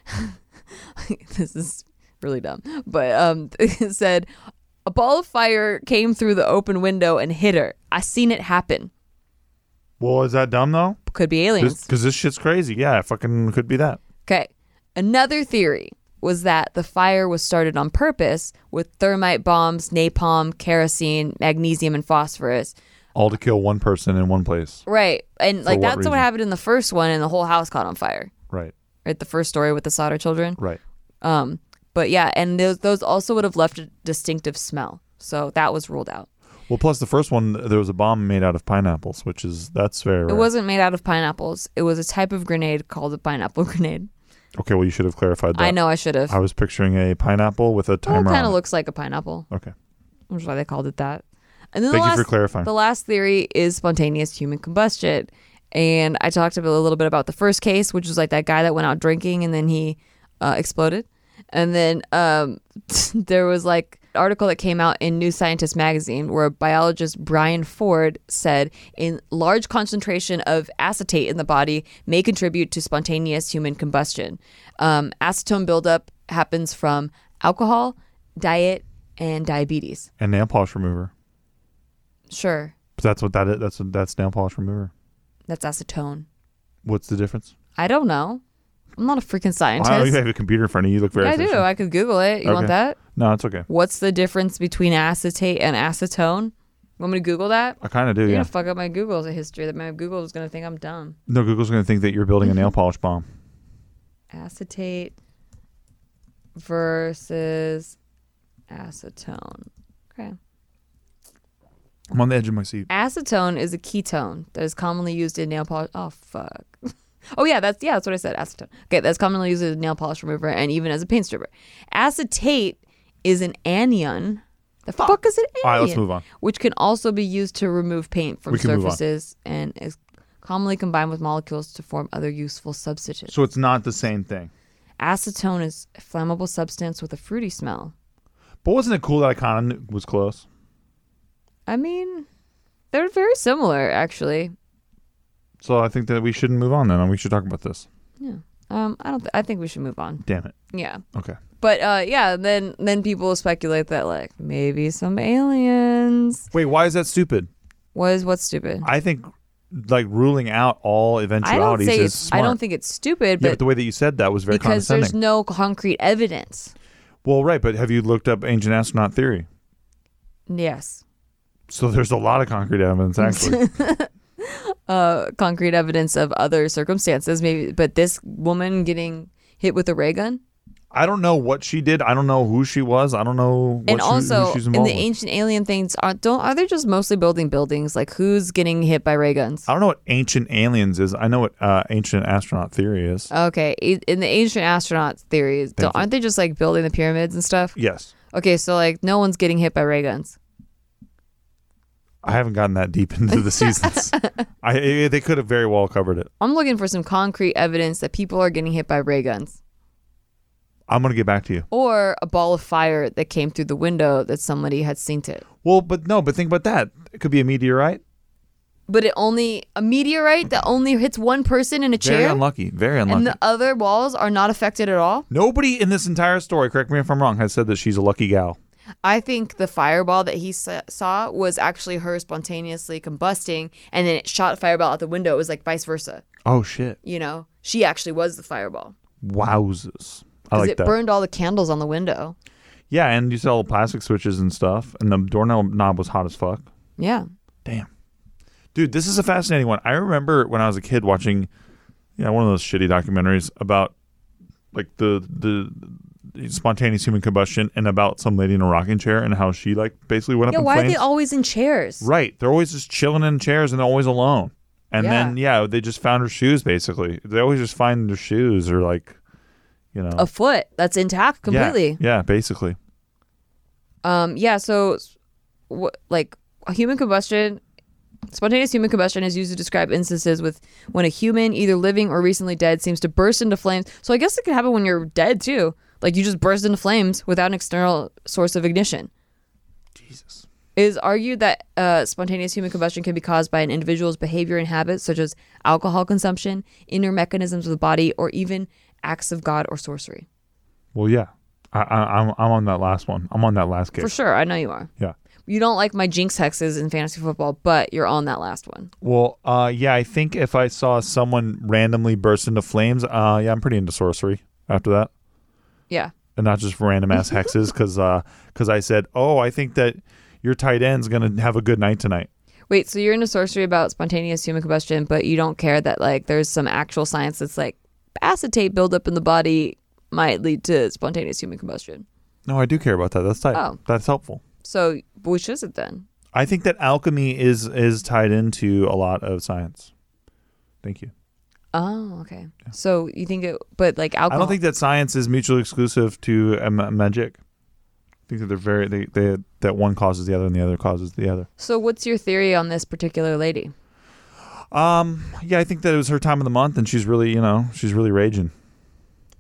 this is really dumb, but um, it said, a ball of fire came through the open window and hit her. I seen it happen. Well, is that dumb though? Could be aliens. Because this shit's crazy. Yeah, it fucking could be that. Okay. Another theory was that the fire was started on purpose with thermite bombs, napalm, kerosene, magnesium, and phosphorus. All to kill one person in one place. Right. And like what that's reason? what happened in the first one, and the whole house caught on fire. Right. Right. The first story with the Sauter children. Right. Um, but yeah, and those those also would have left a distinctive smell. So that was ruled out. Well, plus the first one, there was a bomb made out of pineapples, which is that's very rare. It wasn't made out of pineapples. It was a type of grenade called a pineapple grenade. Okay, well, you should have clarified that. I know I should have. I was picturing a pineapple with a Well, timer it kind on of it. looks like a pineapple, Okay. which is why they called it that. And then Thank the you last, for clarifying. The last theory is spontaneous human combustion. And I talked a little bit about the first case, which was like that guy that went out drinking and then he uh, exploded. And then um, there was like article that came out in New Scientist magazine where biologist Brian Ford said in large concentration of acetate in the body may contribute to spontaneous human combustion. Um, acetone buildup happens from alcohol, diet, and diabetes. And nail polish remover. Sure. But that's what that is. That's what, that's nail polish remover. That's acetone. What's the difference? I don't know. I'm not a freaking scientist. Wow, you have a computer in front of you. You look very I efficient. do. I could Google it. You Okay. want that? No, it's okay. What's the difference between acetate and acetone? Want me to Google that? I kind of do, You're yeah. going to fuck up my Google history. That my Google is going to think I'm dumb. No, Google's going to think that you're building a nail polish bomb. Acetate versus acetone. Okay. I'm on the edge of my seat. Acetone is a ketone that is commonly used in nail polish. Oh, fuck. Oh, yeah, that's yeah, that's what I said, acetone. Okay, that's commonly used as a nail polish remover and even as a paint stripper. Acetate is an anion. The fuck, fuck is an anion? All right, let's move on. Which can also be used to remove paint from We can move on. surfaces and is commonly combined with molecules to form other useful substitutes. So it's not the same thing. Acetone is a flammable substance with a fruity smell. But wasn't it cool that I kind of was close? I mean, they're very similar, actually. So I think that we shouldn't move on then, and we should talk about this. Yeah. Um. I don't. Th- I think we should move on. Damn it. Yeah. Okay. But uh, yeah. Then then people speculate that like maybe some aliens. Wait, why is that stupid? Was what's stupid? I think like ruling out all I don't eventualities say is it's, smart. I don't think it's stupid, Yeah, but, but the way that you said that was very because condescending. there's no concrete evidence. Well, right, but have you looked up ancient astronaut theory? Yes. So there's a lot of concrete evidence, actually. Uh, concrete evidence of other circumstances, maybe, but this woman getting hit with a ray gun. I don't know what she did. I don't know who she was. I don't know what And she, also, who she's in involved the with. ancient alien things, are don't are they just mostly building buildings? Like, who's getting hit by ray guns? I don't know what ancient aliens is. I know what uh, ancient astronaut theory is. Okay, i- in the ancient astronaut theories, don't, Thank you. aren't they just like building the pyramids and stuff? Yes. Okay, so like no one's getting hit by ray guns. I haven't gotten that deep into the seasons. I They could have very well covered it. I'm looking for some concrete evidence that people are getting hit by ray guns. I'm going to get back to you. Or a ball of fire that came through the window that somebody had seen it. Well, but no, but think about that. It could be a meteorite. But it only, a meteorite that only hits one person in a Very chair? unlucky. Very unlucky. And the other walls are not affected at all? Nobody in this entire story, correct me if I'm wrong, has said that she's a lucky gal. I think the fireball that he sa- saw was actually her spontaneously combusting, and then it shot a fireball out the window. It was like vice versa. Oh, shit. You know, she actually was the fireball. Wowzers. I Because like it that. burned all the candles on the window. Yeah, and you sell plastic switches and stuff, and the doorknob knob was hot as fuck. Yeah. Damn. Dude, this is a fascinating one. I remember when I was a kid watching, you know, one of those shitty documentaries about like the the, the spontaneous human combustion and about some lady in a rocking chair and how she like basically went up Yeah, in why flames. are they always in chairs? Right. They're always just chilling in chairs and they're always alone. And Yeah. then yeah, they just found her shoes basically. They always just find their shoes or like, you know. A foot that's intact completely. Yeah, yeah, basically. Um, yeah, so what like a human combustion, spontaneous human combustion is used to describe instances with when a human, either living or recently dead, seems to burst into flames. So I guess it could happen when you're dead too. Like you just burst into flames without an external source of ignition. Jesus. It is argued that uh, spontaneous human combustion can be caused by an individual's behavior and habits, such as alcohol consumption, inner mechanisms of the body, or even acts of God or sorcery. Well, yeah. I, I, I'm I'm on that last one. I'm on that last case. For sure, I know you are. Yeah. You don't like my jinx hexes in fantasy football, but you're on that last one. Well, uh, yeah, I think if I saw someone randomly burst into flames, uh, yeah, I'm pretty into sorcery after that. Yeah. And not just random ass hexes because uh, cause I said, oh, I think that your tight end's going to have a good night tonight. Wait, so you're into sorcery about spontaneous human combustion, but you don't care that like there's some actual science that's like acetate buildup in the body might lead to spontaneous human combustion. No, I do care about that. That's tight. Oh. That's helpful. So which is it then? I think that alchemy is is tied into a lot of science. Thank you. Oh, okay. So you think it, but like alcohol. I don't think that science is mutually exclusive to uh, ma- magic. I think that they're very they, they that one causes the other and the other causes the other. So what's your theory on this particular lady? Um, yeah, I think that it was her time of the month, and she's really, you know, she's really raging.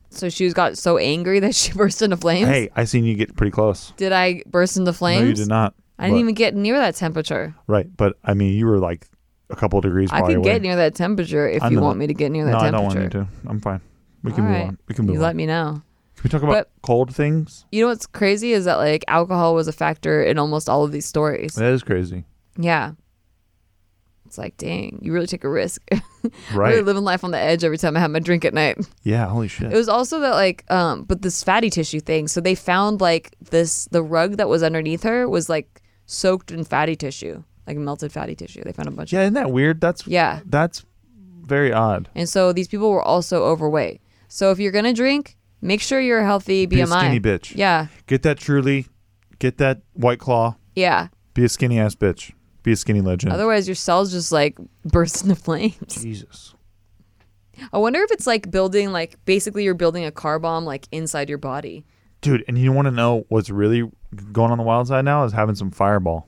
So she was got so angry that she burst into flames. Hey, I seen you get pretty close. Did I burst into flames? No, you did not. I didn't But- even get near that temperature. Right, but I mean, you were like a couple degrees. I probably can away. get near that temperature if I you know want that. me to get near that No, I don't temperature. want you to. I'm fine. We can All move right. on. We can move You on. let me know. Can we talk about But- cold things? You know what's crazy is that like alcohol was a factor in almost all of these stories. That is crazy. Yeah. It's like, dang, you really take a risk. Right. Really living life on the edge every time I have my drink at night. Yeah. Holy shit. It was also that like, um, but this fatty tissue thing. So they found like this, the rug that was underneath her was like soaked in fatty tissue, like melted fatty tissue. They found a bunch yeah. Isn't that weird? That's of, yeah. That's very odd. And so these people were also overweight. So if you're going to drink, make sure you're a healthy B Be a M I. skinny bitch. Yeah. Get that Truly. Get that White Claw. Yeah. Be a skinny ass bitch. Be a skinny legend. Otherwise your cells just like burst into flames. Jesus. I wonder if it's like building, like basically you're building a car bomb like inside your body. Dude, and you want to know what's really going on the wild side now is having some Fireball.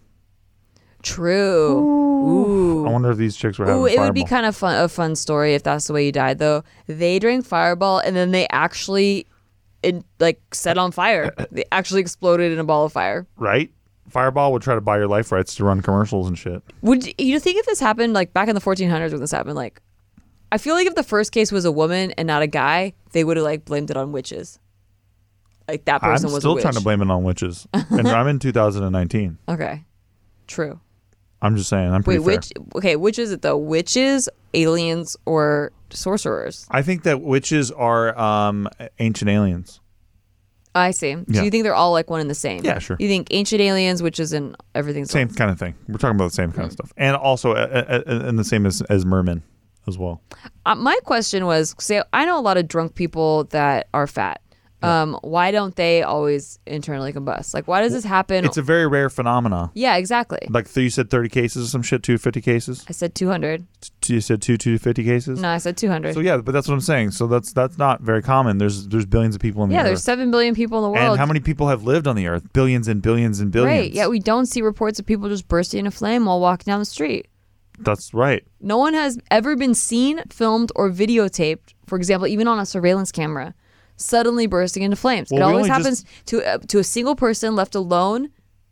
True. Ooh. I wonder if these chicks were having Ooh, it Fireball. would be kind of fun, a fun story if that's the way you died, though. They drank Fireball and then they actually, it, like, set on fire. They actually exploded in a ball of fire. Right? Fireball would try to buy your life rights to run commercials and shit. Would you- you think if this happened, like back in the fourteen hundreds when this happened, like, I feel like if the first case was a woman and not a guy, they would have like blamed it on witches. Like that I'm person was a still witch. trying to blame it on witches. And I'm in two thousand nineteen. Okay, true. I'm just saying. I'm Wait, pretty fair. which? Okay, which is it though? Witches, aliens, or sorcerers? I think that witches are um, ancient aliens. I see. So Yeah. you think they're all like one and the same? Yeah, sure. You think ancient aliens, witches, and everything's Same kind of thing. We're talking about the same kind of stuff. And also, uh, uh, and the same as, as mermen as well. Uh, my question was, say, I know a lot of drunk people that are fat. Um, why don't they always internally combust? Like, why does this happen? It's a very rare phenomena. yeah, exactly. Like th- you said thirty cases or some shit, two hundred fifty cases? I said two hundred. T- You said two two hundred fifty cases? No, I said two hundred. So yeah, but that's what I'm saying. So that's that's not very common. There's there's billions of people in the yeah, earth. there's seven billion people in the world. And how many people have lived on the earth? Billions and billions and billions. Right. Yeah, we don't see reports of people just bursting into flame while walking down the street. That's right. No one has ever been seen, filmed, or videotaped, for example, even on a surveillance camera, suddenly bursting into flames. Well, it we always only happens to uh, to a single person left alone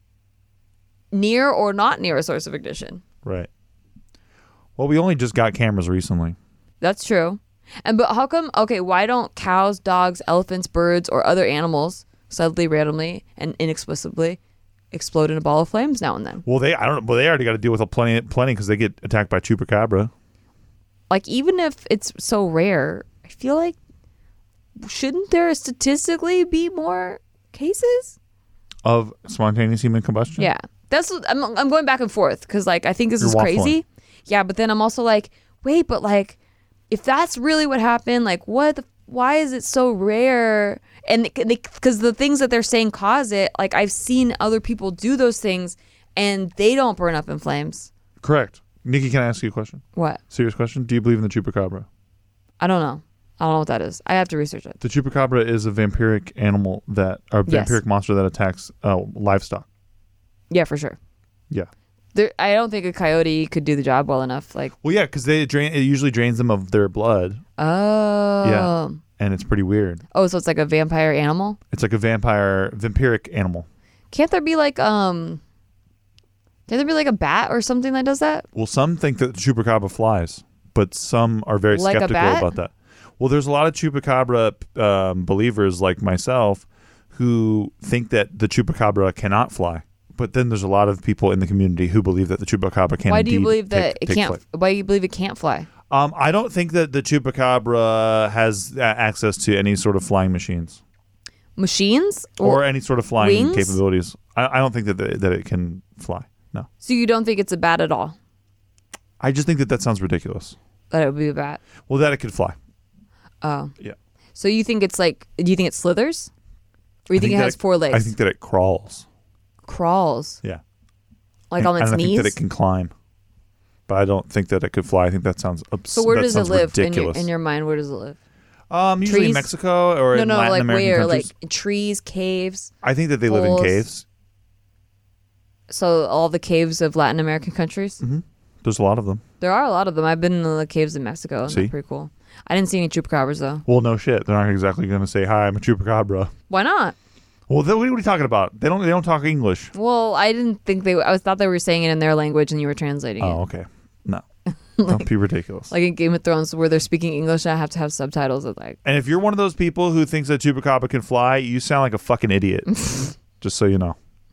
near or not near a source of ignition. Right. Well, we only just got cameras recently. That's true. And but how come, okay, why don't cows, dogs, elephants, birds, or other animals suddenly, randomly, and inexplicably explode in a ball of flames now and then? Well, they I don't know, but they already got to deal with a plenty plenty because they get attacked by chupacabra. Like, even if it's so rare, I feel like, shouldn't there statistically be more cases? Of spontaneous human combustion? Yeah. That's what, I'm, I'm going back and forth because, like, I think this You're is crazy. Yeah, but then I'm also like, wait, but, like, if that's really what happened, like, what, the, why is it so rare? And because the things that they're saying cause it, like, I've seen other people do those things and they don't burn up in flames. Correct. Nikki, can I ask you a question? What? Serious question. Do you believe in the chupacabra? I don't know. I don't know what that is. I have to research it. The chupacabra is a vampiric animal that, or Yes. vampiric monster that attacks uh, livestock. Yeah, for sure. Yeah. There, I don't think a coyote could do the job well enough. Like, Well, yeah, because they drain. It usually drains them of their blood, oh, Yeah. and it's pretty weird. oh, so it's like a vampire animal. It's like a vampire, vampiric animal. Can't there be like um? Can't there be like a bat or something that does that? Well, some think that the chupacabra flies, but some are very Like a skeptical bat? about that. Well, there's a lot of chupacabra um, believers like myself who think that the chupacabra cannot fly. But then there's a lot of people in the community who believe that the chupacabra can. Why do you indeed believe that take- it take can't? flight. Why do you believe it can't fly? Um, I don't think that the chupacabra has uh, access to any sort of flying machines Machines or, any sort of flying wings? capabilities. I, I don't think that the, that it can fly. No, So you don't think it's a bat at all? I just think that that sounds ridiculous. That it would be a bat? Well, that it could fly. Oh, Yeah. so you think it's like? Do you think it slithers? Or you I think, it that has four legs? I think that it crawls. Crawls Yeah. like on and its I knees. think that it can climb, but I don't think that it could fly. I think that sounds abs- So where that does it sounds live in your, ridiculous. in your mind? Where does it live? um, usually in trees? Mexico or no, in no, Latin like American where? countries. Like trees, caves. I think that they live in holes. caves. So all the caves of Latin American countries. Mm-hmm. There's a lot of them. There are a lot of them. I've been in the caves in Mexico. And See? they're pretty cool. I didn't see any chupacabras though. Well, no shit. They're not exactly going to say, hi, I'm a chupacabra. Why not? Well, they, what are you talking about? They don't They don't talk English. Well, I didn't think they. I was thought they were saying it in their language and you were translating Oh, it. okay. No. Don't be ridiculous. Like in Game of Thrones, where they're speaking English, I have to have subtitles. Of like, And if you're one of those people who thinks that chupacabra can fly, you sound like a fucking idiot. Just so you know.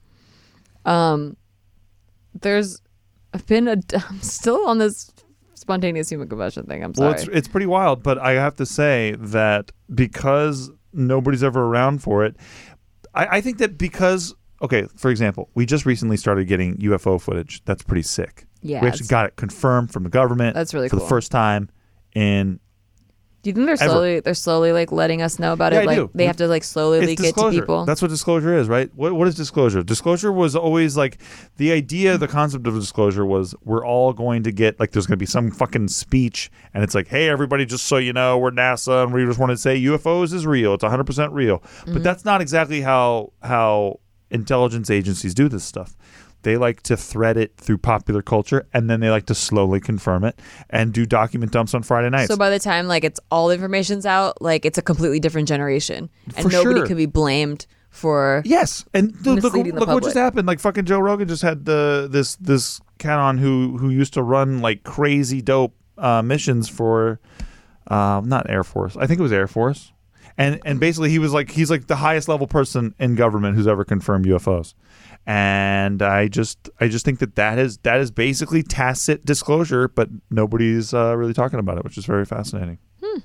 um, there's been a. I'm still on this spontaneous human combustion thing. I'm sorry. Well, it's it's pretty wild, but I have to say that because nobody's ever around for it, I, I think that because okay, for example, we just recently started getting U F O footage. That's pretty sick. Yeah, we actually it's- got it confirmed from the government. That's really for cool. the first time in. Do you think they're ever. slowly they're slowly like letting us know about Yeah, it? I Like do. they have to like slowly It's leak it to disclosure. people. That's what disclosure is, right? What What is disclosure? Disclosure was always like the idea, the concept of disclosure was we're all going to get like there's going to be some fucking speech, and it's like, hey, everybody, just so you know, we're NASA, and we just want to say U F Os is real. It's one hundred percent real. Mm-hmm. But that's not exactly how how intelligence agencies do this stuff. They like to thread it through popular culture, and then they like to slowly confirm it and do document dumps on Friday nights. So by the time like it's all the information's out, like it's a completely different generation, and For nobody sure. could be blamed for. Yes, and look, look, Misleading the look what just public. happened. Like fucking Joe Rogan just had the this this cat on who who used to run like crazy dope uh, missions for uh, not Air Force. I think it was Air Force, and and basically he was like he's like the highest level person in government who's ever confirmed U F Os. And I just I just think that that is that is basically tacit disclosure, but nobody's uh, really talking about it, which is very fascinating. Hmm.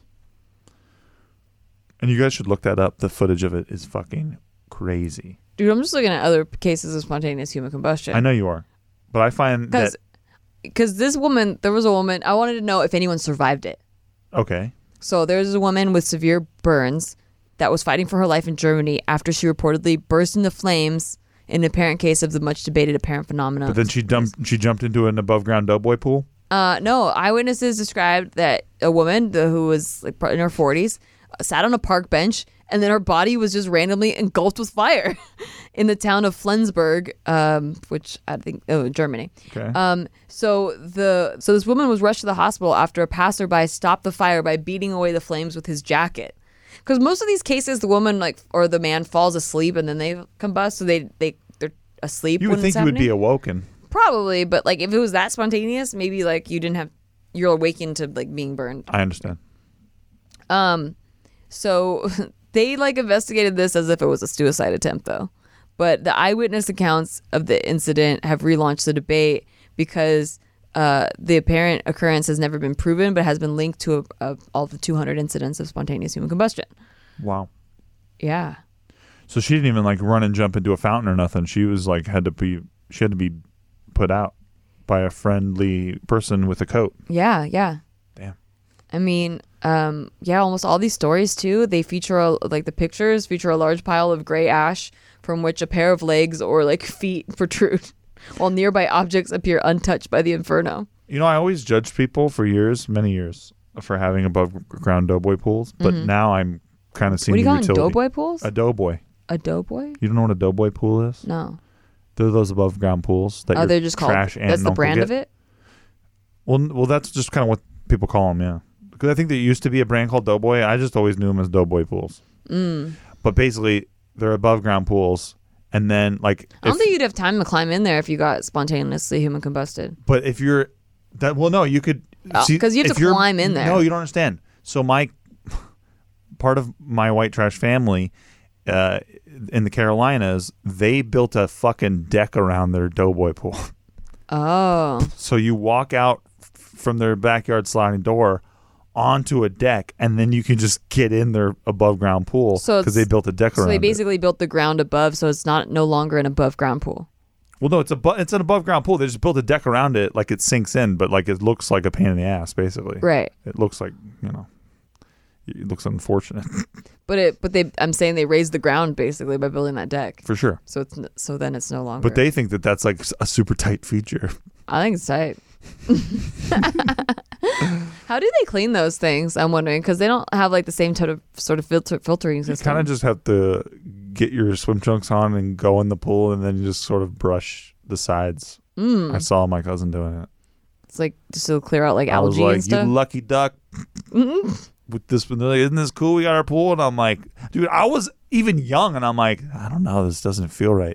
And you guys should look that up. The footage of it is fucking crazy. Dude, I'm just looking at other cases of spontaneous human combustion. I know you are, but I find because that because this woman, there was a woman. I wanted to know if anyone survived it. okay. So there's a woman with severe burns that was fighting for her life in Germany after she reportedly burst into flames in an apparent case of the much debated apparent phenomenon. But then she dumped. She jumped into an above ground doughboy pool. Uh, no, eyewitnesses described that a woman the, who was like in her forties uh, sat on a park bench, and then her body was just randomly engulfed with fire in the town of Flensburg, um, which I think oh Germany. Okay. Um, so the so this woman was rushed to the hospital after a passerby stopped the fire by beating away the flames with his jacket. Because most of these cases, the woman like or the man falls asleep and then they combust, so they they they're asleep. you when would think it's you would be happening. awoken. Probably, but like if it was that spontaneous, maybe like you didn't have you're awakened to like being burned. I understand. Um, so they like investigated this as if it was a suicide attempt, though. But the eyewitness accounts of the incident have relaunched the debate because uh, the apparent occurrence has never been proven, but has been linked to a, a, all the two hundred incidents of spontaneous human combustion. Wow. Yeah. So she didn't even like run and jump into a fountain or nothing. She was like had to be. She had to be put out by a friendly person with a coat. Yeah. Yeah. Damn. I mean, um, yeah, almost all these stories too, they feature a, like the pictures feature a large pile of gray ash from which a pair of legs or like feet protrude, while nearby objects appear untouched by the inferno. You know, I always judged people for years, many years, for having above ground doughboy pools, but now I'm kind of seeing Mm-hmm. What do you the call them? utility. Doughboy pools? A doughboy. A doughboy? You don't know what a doughboy pool is? No. They're those above ground pools that Oh, your they're just called. trash aunt That's and the uncle brand get. of it. Well, n- well, that's just kind of what people call them, yeah. Because I think there used to be a brand called Doughboy. I just always knew them as Doughboy pools. Mm. But basically, they're above ground pools, and then like, I don't if- think you'd have time to climb in there if you got spontaneously human combusted. but if you're that, well, no, you could Oh, see- 'cause you have if to you're- climb in there. No, you don't understand. So my part of my white trash family. Uh, in the Carolinas, they built a fucking deck around their doughboy pool. Oh. So you walk out f- from their backyard sliding door onto a deck, and then you can just get in their above ground pool So because it's- they built a deck So around they it. basically built the ground above, so it's not no longer an above ground pool. Well, no, it's a bu- it's an above ground pool. They just built a deck around it, like it sinks in, but like it looks like a pain in the ass, basically. Right. It looks like you know, it looks unfortunate But it but they I'm saying they raised the ground basically by building that deck. for sure. So it's n- so then it's no longer. But they think that that's like a super tight feature. I think it's tight. How do they clean those things? I'm wondering because they don't have like the same type of sort of filter filtering You system. kind of just have to get your swim trunks on and go in the pool, and then you just sort of brush the sides. Mm. I saw my cousin doing it. It's like just to clear out like I was algae like, and stuff. "You lucky duck! with this, they're like, isn't this cool? We got our pool. And I'm like, dude, I was even young and I'm like, I don't know. This doesn't feel right.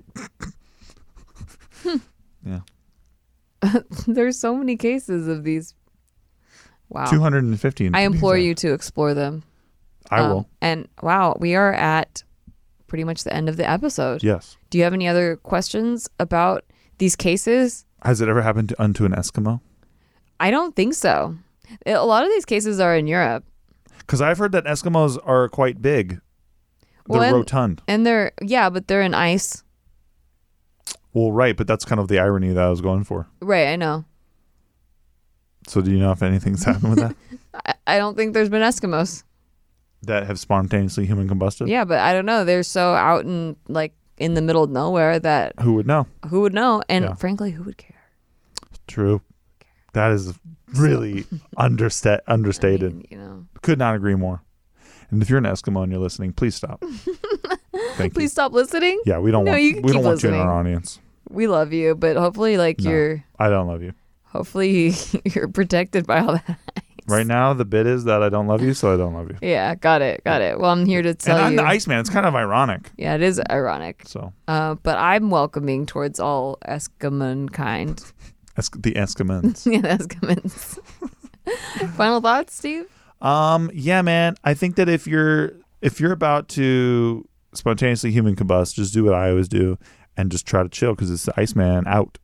Yeah. There's so many cases of these. Wow. two hundred fifty. I implore you to explore them. I Um, will. And wow, we are at pretty much the end of the episode. Yes. Do you have any other questions about these cases? Has it ever happened to, unto an Eskimo? I don't think so. A lot of these cases are in Europe. Because I've heard that Eskimos are quite big. They're Well, and- rotund. And they're, yeah, but they're in ice. Well, right, but that's kind of the irony that I was going for. Right, I know. So do you know if anything's happened with that? I, I don't think there's been Eskimos. That have spontaneously human combusted? Yeah, but I don't know. They're so out in, like, in the middle of nowhere that Who would know? who would know? And Yeah. frankly, who would care? True. That is really understa- understated. I mean, you know. Could not agree more. And if you're an Eskimo and you're listening, please stop. Thank Please you. stop listening. Yeah, we don't No, want you can we don't keep want you in our listening. audience. We love you, but hopefully, like, No. you're I don't love you. hopefully you're protected by all that. Right now, the bit is that I don't love you, so I don't love you. Yeah, got it, got it. Well, I'm here to tell and I'm you. the Iceman. It's kind of ironic. Yeah, it is ironic. So, Uh, but I'm welcoming towards all Eskimo kind. es- the Eskimans. Yeah, Eskimans. Final thoughts, Steve? Um, yeah, man. I think that if you're if you're about to spontaneously human combust, just do what I always do and just try to chill because it's the Iceman out.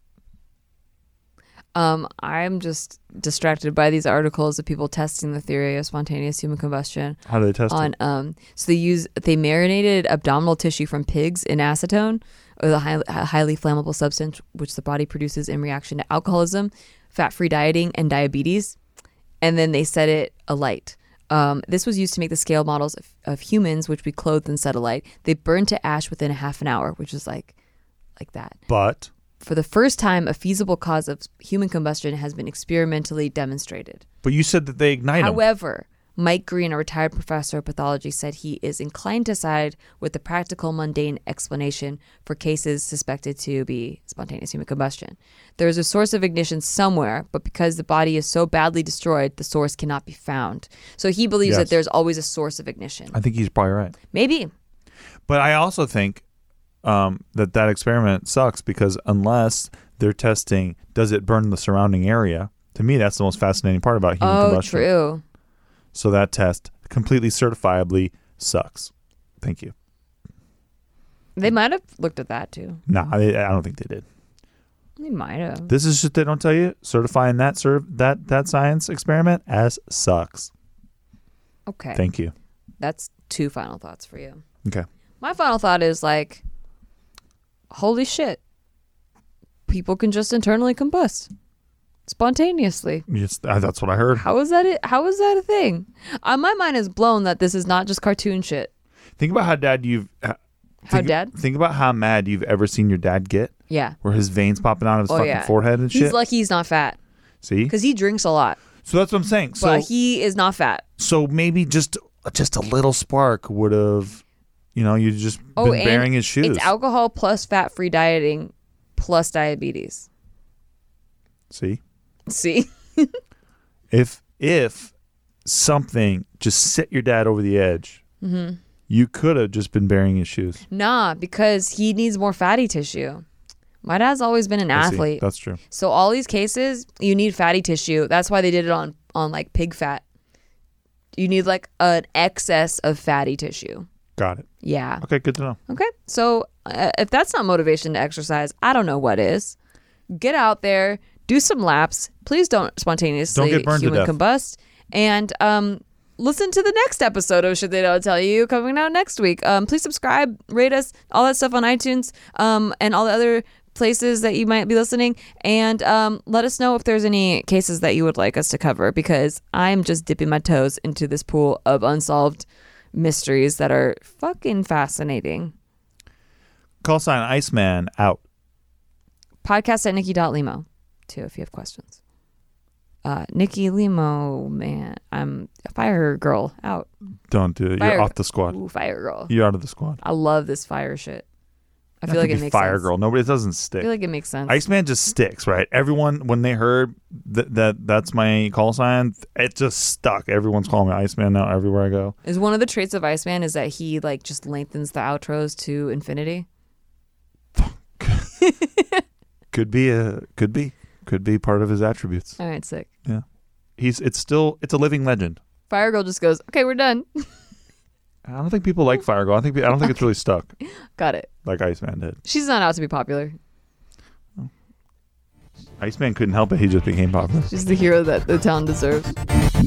Um, I'm just distracted by these articles of people testing the theory of spontaneous human combustion How do they test on it? um so they use they marinated abdominal tissue from pigs in acetone, or the high, highly flammable substance which the body produces in reaction to alcoholism, fat-free dieting, and diabetes, and then they set it alight. Um, this was used to make the scale models of, of humans, which we clothed and set alight. They burned to ash within a half an hour, which is like like that. But For the first time, a feasible cause of human combustion has been experimentally demonstrated. but you said that they ignite them. However, Mike Green, a retired professor of pathology, said he is inclined to side with the practical, mundane explanation for cases suspected to be spontaneous human combustion. There is a source of ignition somewhere, but because the body is so badly destroyed, the source cannot be found. So he believes Yes. that there's always a source of ignition. I think he's probably right. Maybe. But I also think um, that that experiment sucks because unless they're testing, does it burn the surrounding area? To me, that's the most fascinating part about human Oh, combustion. true. So that test completely certifiably sucks. Thank you. They might have looked at that too. Nah, I, I don't think they did. They might have. This is just they don't tell you. Certifying that serv- that that science experiment as sucks. Okay. Thank you. That's two final thoughts for you. Okay. My final thought is like, holy shit. People can just internally combust spontaneously. Yes, uh, that's what I heard. How is that? It? How is that a thing? Uh, my mind is blown that this is not just cartoon shit. Think about how dad you've. Uh, How think, dad? Think about how mad you've ever seen your dad get, Yeah. where his veins popping out of his Oh fucking yeah. forehead and He's shit. lucky he's not fat See, because he drinks a lot, so that's what I'm saying. So but he is not fat. so maybe just just a little spark would have, you know, you just Oh, been and bearing his shoes. It's alcohol plus fat-free dieting plus diabetes. See, See? if if something just set your dad over the edge, Mm-hmm. you could have just been bearing his shoes. Nah, because he needs more fatty tissue. My dad's always been an I see. athlete. That's true. So all these cases, you need fatty tissue. That's why they did it on, on like pig fat. You need like an excess of fatty tissue. Got it. Yeah. Okay, good to know. Okay. So uh, if that's not motivation to exercise, I don't know what is. Get out there, do some laps. Please don't spontaneously Don't get burned to human death. combust. And um, listen to the next episode of Should They Don't Tell You coming out next week. Um, please subscribe, rate us, all that stuff on iTunes, um, and all the other places that you might be listening. And um, let us know if there's any cases that you would like us to cover, because I'm just dipping my toes into this pool of unsolved mysteries that are fucking fascinating. Call sign Iceman out. Podcast at nikki dot limo too if you have questions. Uh, Nikki Limo, man, I'm a fire girl out. Don't do it. Fire- You're off the squad. Ooh, fire girl. You're out of the squad. I love this fire shit. I feel like it be makes Fire sense. Girl. Nobody, it doesn't I stick. feel like it makes sense. Iceman just sticks, right? Everyone, when they heard that, that that's my call sign, it just stuck. Everyone's calling me Iceman now everywhere I go. Is one of the traits of Iceman is that he like just lengthens the outros to infinity? Could be a could be could be part of his attributes. All right, sick. Yeah, he's it's still it's a living legend. Fire Girl just goes, okay, we're done. I don't think people like Fire Girl. I think I don't think it's really stuck Got it. like Iceman did. She's not out to be popular. Iceman couldn't help it. He just became popular. She's the hero that the town deserves.